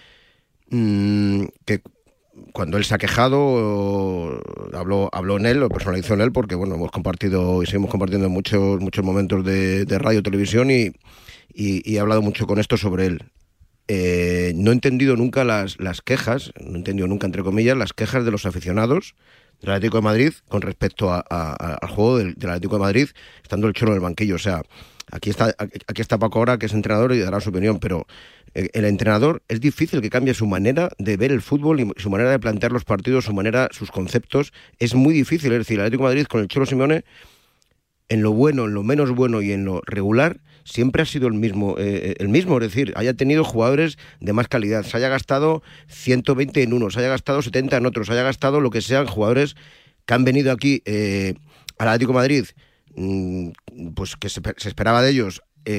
que cuando él se ha quejado, habló en él, lo personalizó en él, porque bueno, hemos compartido y seguimos compartiendo en muchos momentos de radio, televisión, y he hablado mucho con esto sobre él. No he entendido nunca las quejas, no he entendido nunca, entre comillas, las quejas de los aficionados del Atlético de Madrid con respecto al juego del Atlético de Madrid, estando el Cholo en el banquillo. O sea, aquí está Paco ahora, que es entrenador, y dará su opinión, pero el entrenador es difícil que cambie su manera de ver el fútbol y su manera de plantear los partidos, sus conceptos. Es muy difícil. Es decir, el Atlético de Madrid con el Cholo Simeone, en lo bueno, en lo menos bueno y en lo regular, siempre ha sido el mismo, es decir, haya tenido jugadores de más calidad, se haya gastado 120 en unos, se haya gastado 70 en otros, se haya gastado lo que sean, jugadores que han venido aquí al Atlético de Madrid, pues que se esperaba de ellos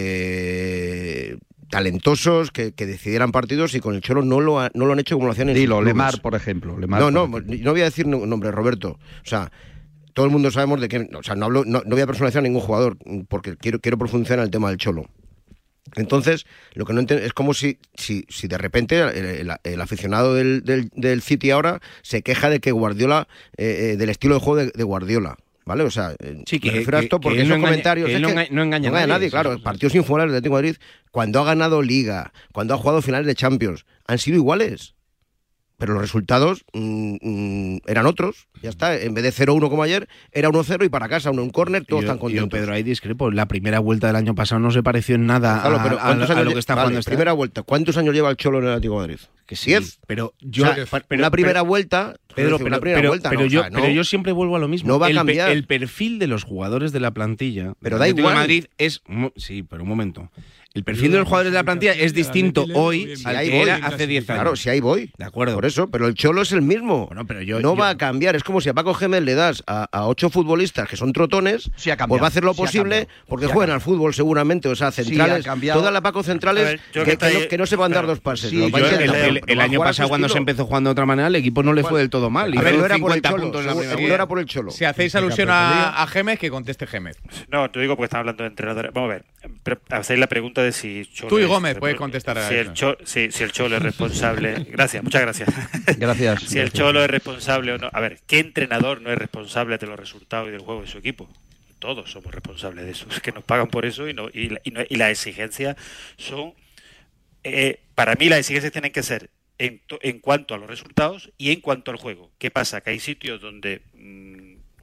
talentosos, que decidieran partidos, y con el Cholo no lo han hecho como lo hacían en sus clubes. Lemar, por ejemplo. No voy a decir nombre, Roberto. O sea, todo el mundo sabemos de que... O sea, no voy a personalizar a ningún jugador, porque quiero profundizar en el tema del Cholo. Entonces, lo que no entiendo es como si de repente el aficionado del City ahora se queja de que Guardiola, del estilo de juego de Guardiola. ¿Vale? O sea, sí, me refiero a esto porque esos comentarios... no engaña a nadie, claro. Partidos sin jugar del Atlético de Madrid, cuando ha ganado Liga, cuando ha jugado finales de Champions, han sido iguales. Pero los resultados eran otros. Ya está. En vez de 0-1 como ayer, era 1-0 y para casa, uno en córner, todos están contentos. Pedro, ahí discrepo. La primera vuelta del año pasado no se pareció en nada a lo que está jugando esta primera vuelta. ¿Cuántos años lleva el Cholo en el Atlético de Madrid? Que sí, 10. Pero una primera vuelta... Pero yo siempre vuelvo a lo mismo. No va a cambiar. El perfil de los jugadores de la plantilla... Pero da igual. De Madrid es... Sí, pero un momento. El perfil de los jugadores de la plantilla es distinto hoy al que era hace 10 años. Claro, si ahí voy. De acuerdo. Por eso, pero el Cholo es el mismo. Bueno, pero no va a cambiar. Es como si a Paco Gémez le das a 8 futbolistas que son trotones, pues va a hacer lo posible porque juegan al fútbol seguramente, o sea, centrales. Toda la Paco centrales que no se van a dar dos pases. El año pasado, cuando se empezó jugando de otra manera, el equipo no le fue del todo mal. Y no era por el Cholo. No era por el Cholo. Si hacéis alusión a Gémez, que conteste Gémez. No, te digo porque están hablando de entrenadores. Vamos a ver. Hacéis la pregunta de si Cholo... Tú y Gómez puedes contestar a eso. Si el Cholo es responsable... Gracias, muchas gracias. Gracias. Si el Cholo es responsable o no... A ver, ¿qué entrenador no es responsable de los resultados y del juego de su equipo? Todos somos responsables de eso. Es que nos pagan por eso y las exigencias son... para mí las exigencias tienen que ser en cuanto a los resultados y en cuanto al juego. ¿Qué pasa? Que hay sitios donde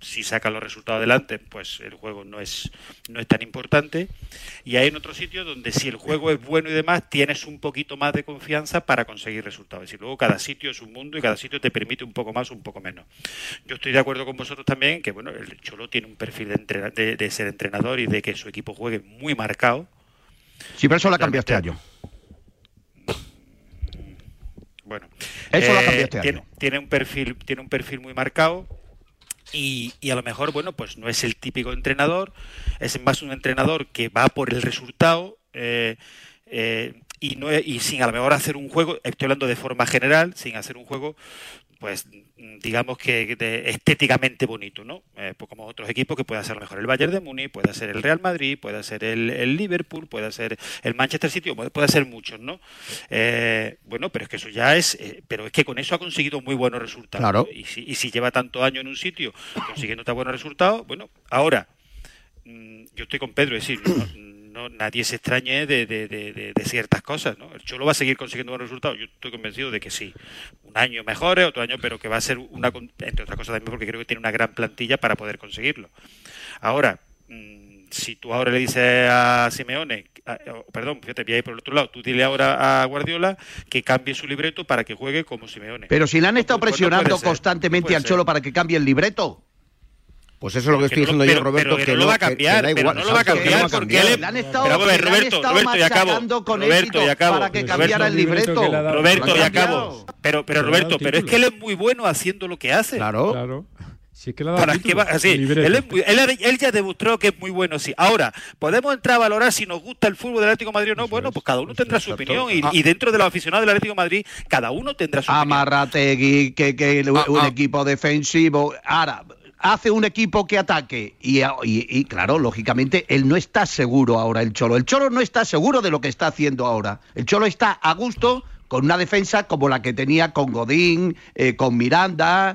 si saca los resultados adelante, pues el juego no es tan importante. Y hay en otros sitios donde si el juego es bueno y demás, tienes un poquito más de confianza para conseguir resultados. Y luego cada sitio es un mundo y cada sitio te permite un poco más o un poco menos. Yo estoy de acuerdo con vosotros también que bueno, el Cholo tiene un perfil de ser entrenador y de que su equipo juegue muy marcado. Sí, pero eso lo ha cambiado este año. Bueno, eso lo ha cambiado este año. Tiene un perfil muy marcado. Y a lo mejor, bueno, pues no es el típico entrenador, es más un entrenador que va por el resultado y sin a lo mejor hacer un juego, estoy hablando de forma general, sin hacer un juego, pues digamos que estéticamente bonito, ¿no? Pues como otros equipos que pueda ser a lo mejor el Bayern de Múnich, puede ser el Real Madrid, puede ser el Liverpool, puede ser el Manchester City, puede ser muchos, ¿no? Bueno, pero es que eso ya es, pero es que con eso ha conseguido muy buenos resultados. Claro. Y si lleva tanto año en un sitio consiguiendo tan buenos resultados, bueno, ahora yo estoy con Pedro, es decir, nadie se extrañe de ciertas cosas, ¿no? El Cholo va a seguir consiguiendo buenos resultados, yo estoy convencido de que sí. Un año mejores, otro año, pero que va a ser entre otras cosas también porque creo que tiene una gran plantilla para poder conseguirlo. Ahora, si tú ahora le dices a Simeone, fíjate, voy a ir por el otro lado, tú dile ahora a Guardiola que cambie su libreto para que juegue como Simeone. Pero si le han estado presionando constantemente al Cholo para que cambie el libreto. Pues eso es lo que estoy diciendo yo, Roberto, que no lo va a cambiar, pero no lo va a cambiar porque él han estado machacando con éxito para que cambiara el libreto. Roberto, y acabo. Pero Roberto, pero es que él es muy bueno haciendo lo que hace. Claro. Si es que él ya demostró que es muy bueno, sí. Ahora, podemos entrar a valorar si nos gusta el fútbol del Atlético de Madrid o no. Bueno, pues cada uno tendrá su opinión y dentro de los aficionados del Atlético de Madrid, cada uno tendrá su opinión. Amarrategui, que un equipo defensivo. Ahora, hace un equipo que ataque y claro, lógicamente él no está seguro ahora, el Cholo no está seguro de lo que está haciendo ahora. El Cholo está a gusto con una defensa como la que tenía con Godín, con Miranda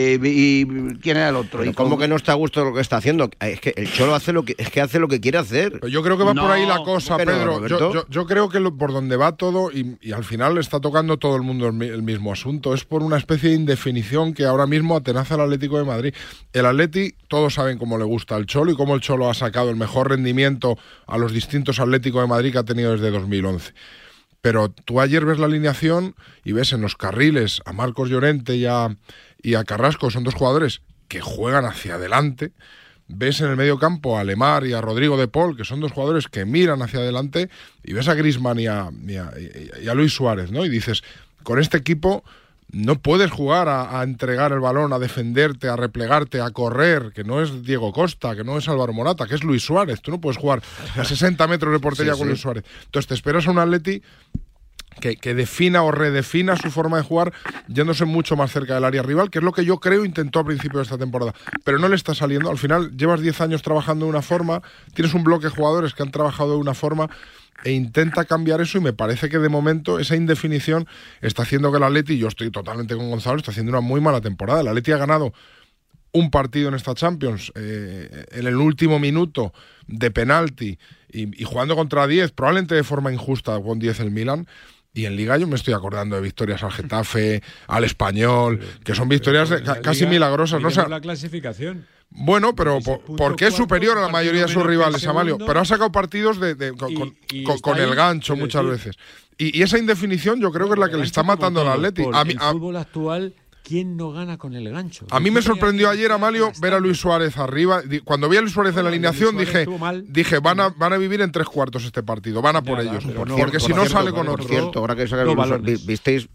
y ¿quién era el otro? Pero ¿cómo que no está a gusto de lo que está haciendo? Es que el Cholo hace lo que quiere hacer. Pero yo creo que va por ahí la cosa, Pedro. Yo creo que por donde va todo y al final está tocando todo el mundo el mismo asunto. Es por una especie de indefinición que ahora mismo atenaza al Atlético de Madrid. El Atleti, todos saben cómo le gusta al Cholo y cómo el Cholo ha sacado el mejor rendimiento a los distintos Atléticos de Madrid que ha tenido desde 2011. Pero tú ayer ves la alineación y ves en los carriles a Marcos Llorente y a Carrasco, son dos jugadores que juegan hacia adelante. Ves en el medio campo a Lemar y a Rodrigo de Paul, que son dos jugadores que miran hacia adelante, y ves a Griezmann y a Luis Suárez, ¿no? Y dices, con este equipo no puedes jugar a entregar el balón, a defenderte, a replegarte, a correr, que no es Diego Costa, que no es Álvaro Morata, que es Luis Suárez. Tú no puedes jugar a 60 metros de portería con Luis Suárez. Entonces te esperas a un Atleti que defina o redefina su forma de jugar yéndose mucho más cerca del área rival, que es lo que yo creo intentó a principio de esta temporada. Pero no le está saliendo. Al final llevas 10 años trabajando de una forma, tienes un bloque de jugadores que han trabajado de una forma e intenta cambiar eso, y me parece que de momento esa indefinición está haciendo que el Atleti, yo estoy totalmente con Gonzalo, está haciendo una muy mala temporada. El Atleti ha ganado un partido en esta Champions en el último minuto de penalti y jugando contra 10, probablemente de forma injusta con 10 el Milan. Y en Liga yo me estoy acordando de victorias al Getafe, al Español, que son victorias casi milagrosas. ¿No? O sea, la clasificación. Bueno, pero porque es superior a la mayoría de sus rivales, Amalio. Pero ha sacado partidos con el gancho muchas veces. Y esa indefinición yo creo que es la que le está matando al Atleti. El fútbol actual, ¿quién no gana con el gancho? A mí me sorprendió ayer, Amalio, ver a Luis Suárez arriba. Cuando vi a Luis Suárez en la alineación dije van a vivir en 3/4 este partido, van a por ellos. Porque si no sale con otro. Por cierto, ahora que saca visteis,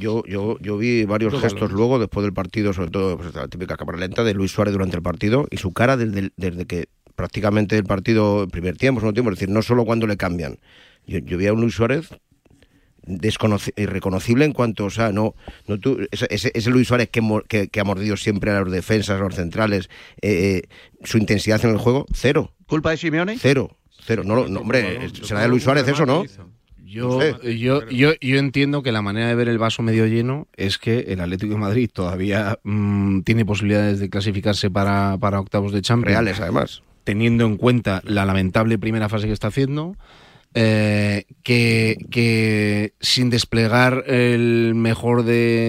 yo vi varios gestos luego después del partido, sobre todo pues, la típica cámara lenta de Luis Suárez durante el partido, y su cara desde que prácticamente el partido, el primer tiempo, segundo tiempo, es decir, no solo cuando le cambian. Yo vi a un Luis Suárez irreconocible en cuanto, o sea, ese Luis Suárez que ha mordido siempre a los defensas, a los centrales, su intensidad en el juego, cero. ¿Culpa de Simeone? Cero. No, hombre, será de Luis Suárez eso, ¿no? Yo entiendo que la manera de ver el vaso medio lleno es que el Atlético de Madrid todavía tiene posibilidades de clasificarse para octavos de Champions. Reales, además. Teniendo en cuenta la lamentable primera fase que está haciendo, que sin desplegar el mejor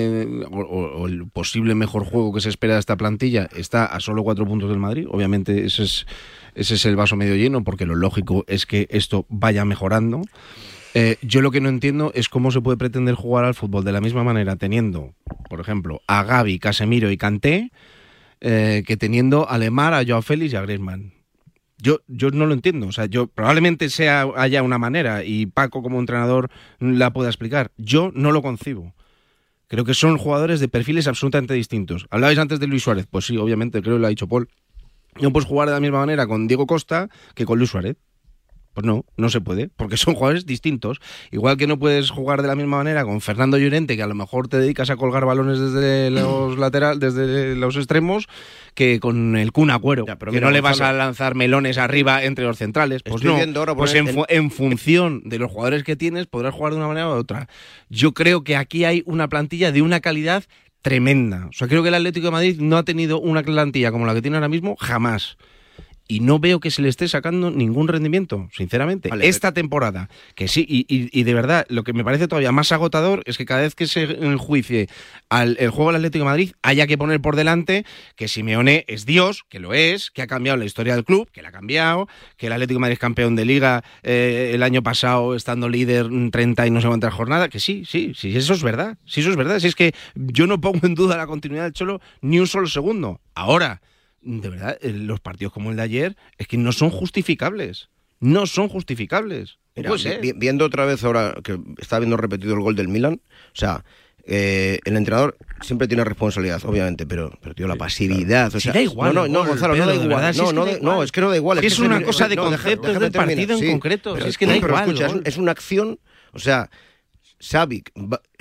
o el posible mejor juego que se espera de esta plantilla está a solo 4 puntos del Madrid. Obviamente ese es el vaso medio lleno, porque lo lógico es que esto vaya mejorando. Yo lo que no entiendo es cómo se puede pretender jugar al fútbol de la misma manera teniendo, por ejemplo, a Gavi, Casemiro y Kanté, que teniendo a Lemar, a Joao Félix y a Griezmann. Yo no lo entiendo. O sea, probablemente haya una manera y Paco como entrenador la pueda explicar. Yo no lo concibo. Creo que son jugadores de perfiles absolutamente distintos. Hablabais antes de Luis Suárez. Pues sí, obviamente, creo que lo ha dicho Paul. No puedes jugar de la misma manera con Diego Costa que con Luis Suárez. Pues no se puede, porque son jugadores distintos. Igual que no puedes jugar de la misma manera con Fernando Llorente, que a lo mejor te dedicas a colgar balones desde los laterales, desde los extremos, que con el Kun Agüero, que no le vas a lanzar melones arriba entre los centrales. Pues no, pues en función de los jugadores que tienes, podrás jugar de una manera u otra. Yo creo que aquí hay una plantilla de una calidad tremenda. O sea, creo que el Atlético de Madrid no ha tenido una plantilla como la que tiene ahora mismo, jamás. Y no veo que se le esté sacando ningún rendimiento, sinceramente. Vale, esta temporada, que sí, y de verdad, lo que me parece todavía más agotador es que cada vez que se enjuicie el juego del Atlético de Madrid haya que poner por delante que Simeone es Dios, que lo es, que ha cambiado la historia del club, que la ha cambiado, que el Atlético de Madrid es campeón de Liga el año pasado estando líder 30 y no sé cuántas jornadas, que sí, eso es verdad. Sí, eso es verdad. Si es que yo no pongo en duda la continuidad del Cholo ni un solo segundo. Ahora, de verdad, los partidos como el de ayer es que no son justificables. No son justificables. Mira, viendo otra vez ahora que está viendo repetido el gol del Milan, o sea, el entrenador siempre tiene responsabilidad, obviamente, pero tío, la pasividad. O sea, da igual. No, Gonzalo, no da igual. Es que no da igual. Es una cosa de conceptos del partido en concreto. Es que da igual. Escucha, es una acción, o sea, Savic,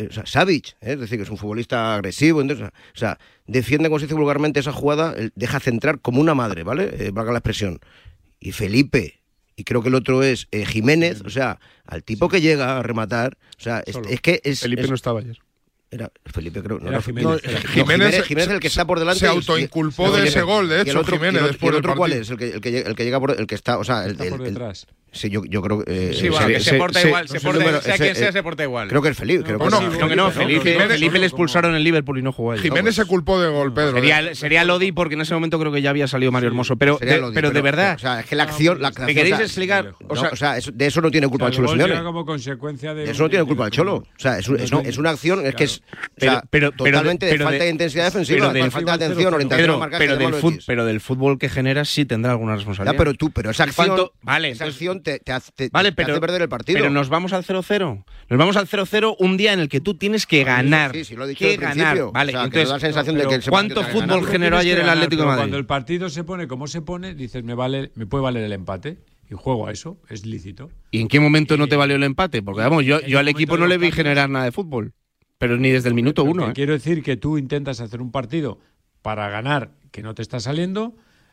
es decir, que es un futbolista agresivo, entonces, o sea, defiende, como se dice vulgarmente, esa jugada, deja centrar como una madre, ¿vale? Valga la expresión. Y Felipe, y creo que el otro es Jiménez, o sea, al tipo que llega a rematar, o sea, es que es... Felipe no estaba ayer. Era Felipe, creo. Era Jiménez. Jiménez el que está por delante. Se autoinculpó de ese gol, de hecho, el otro, Jiménez después del partido. ¿Cuál es? El que llega por... El que está, o sea, el por detrás. Sí, yo creo que... sí, bueno, que se porta igual, sea quien sea, se porta igual. Creo que es Felipe. Creo que no, Felipe le expulsaron en Liverpool y no jugó ahí. Jiménez se culpó de gol, Pedro. Sería Lodi, porque en ese momento creo que ya había salido Mario Hermoso, pero de verdad... O sea, es que la acción... ¿Me queréis explicar? O sea, de eso no tiene culpa el Cholo Simeone. Como consecuencia de eso no tiene culpa el Cholo. O sea, es una acción, es que es... totalmente de falta de intensidad defensiva, de falta de atención, orientación a marcar. Pero del fútbol que generas sí tendrá alguna responsabilidad. Pero esa acción te hace perder el partido. Pero nos vamos al 0-0. Nos vamos al 0-0 un día en el que tú tienes que ganar. Sí, lo he dicho al principio. Vale, o sea, entonces, da la sensación de que ¿cuánto fútbol generó ayer el Atlético de Madrid? Cuando el partido se pone como se pone, dices, me puede valer el empate. Y juego a eso, es lícito. ¿Y en qué momento no te valió el empate? Porque vamos, yo al equipo no le vi generar nada de fútbol. Pero ni desde el minuto uno. Quiero decir que tú intentas hacer un partido para ganar que no te está saliendo,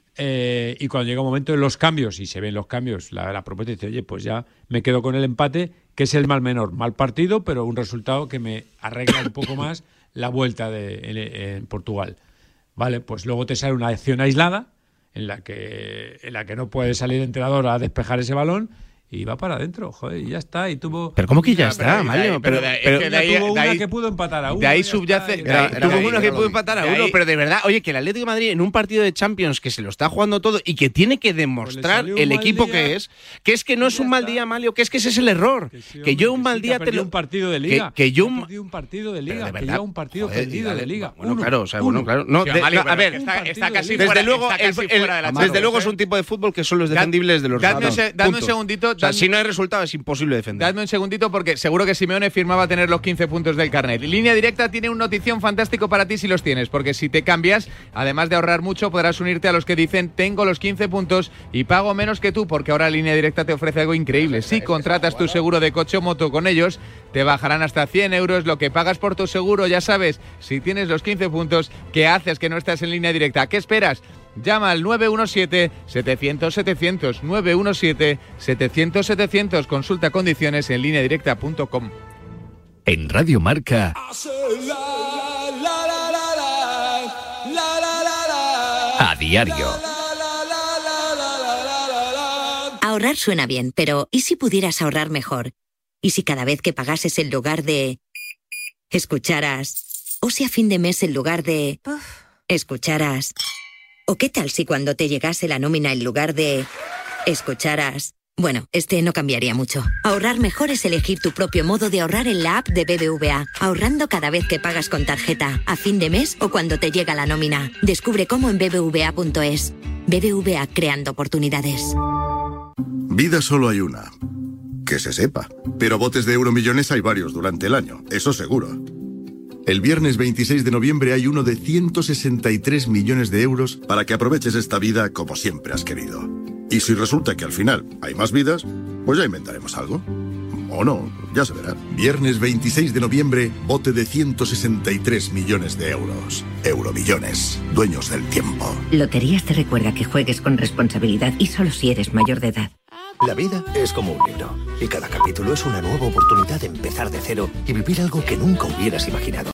y cuando llega un momento de los cambios, y se ven los cambios, la propuesta dice, oye, pues ya me quedo con el empate, que es el mal menor. Mal partido, pero un resultado que me arregla un poco más la vuelta en Portugal. Vale, pues luego te sale una acción aislada en la que no puede salir el entrenador a despejar ese balón y va para adentro, joder, y ya está. Y tuvo... Pero ¿cómo que ya está, Mario? Pero tuvo una que pudo empatar a uno. De ahí subyace... Tuvo una que pudo empatar a uno, pero de verdad, oye, que el Atlético de Madrid en un partido de Champions que se lo está jugando todo y que tiene que demostrar el equipo que es que no es un mal día, Mario, que ese es el error. Que yo un mal día te lo... un partido de Liga. Que yo un partido de Liga. Que ya un partido perdido de Liga. Bueno, claro, o sea, bueno, claro. No, a ver, está casi desde luego es un tipo de fútbol que solo es defendible desde los resultados. Dadme un segundito. O sea, si no hay resultado es imposible defender. Dadme un segundito porque seguro que Simeone firmaba tener los 15 puntos del carnet. Línea Directa tiene un notición fantástico para ti si los tienes, porque si te cambias, además de ahorrar mucho, podrás unirte a los que dicen tengo los 15 puntos y pago menos que tú, porque ahora Línea Directa te ofrece algo increíble. Si contratas tu seguro de coche o moto con ellos, te bajarán hasta 100 euros lo que pagas por tu seguro. Ya sabes, si tienes los 15 puntos, ¿qué haces que no estás en Línea Directa? ¿Qué esperas? Llama al 917-700-700, 917-700-700. Consulta condiciones en lineadirecta.com. En Radio Marca, a diario. Ahorrar suena bien, pero ¿y si pudieras ahorrar mejor? ¿Y si cada vez que pagases en lugar de... escucharas? ¿O si a fin de mes en lugar de... escucharas? ¿O qué tal si cuando te llegase la nómina en lugar de... escucharas? Bueno, no cambiaría mucho. Ahorrar mejor es elegir tu propio modo de ahorrar en la app de BBVA. Ahorrando cada vez que pagas con tarjeta, a fin de mes o cuando te llega la nómina. Descubre cómo en bbva.es. BBVA, creando oportunidades. Vida solo hay una. Que se sepa. Pero botes de Euromillones hay varios durante el año, eso seguro. El viernes 26 de noviembre hay uno de 163 millones de euros para que aproveches esta vida como siempre has querido. Y si resulta que al final hay más vidas, pues ya inventaremos algo. O no, ya se verá. Viernes 26 de noviembre, bote de 163 millones de euros. Euromillones, dueños del tiempo. Loterías te recuerda que juegues con responsabilidad y solo si eres mayor de edad. La vida es como un libro y cada capítulo es una nueva oportunidad de empezar de cero y vivir algo que nunca hubieras imaginado.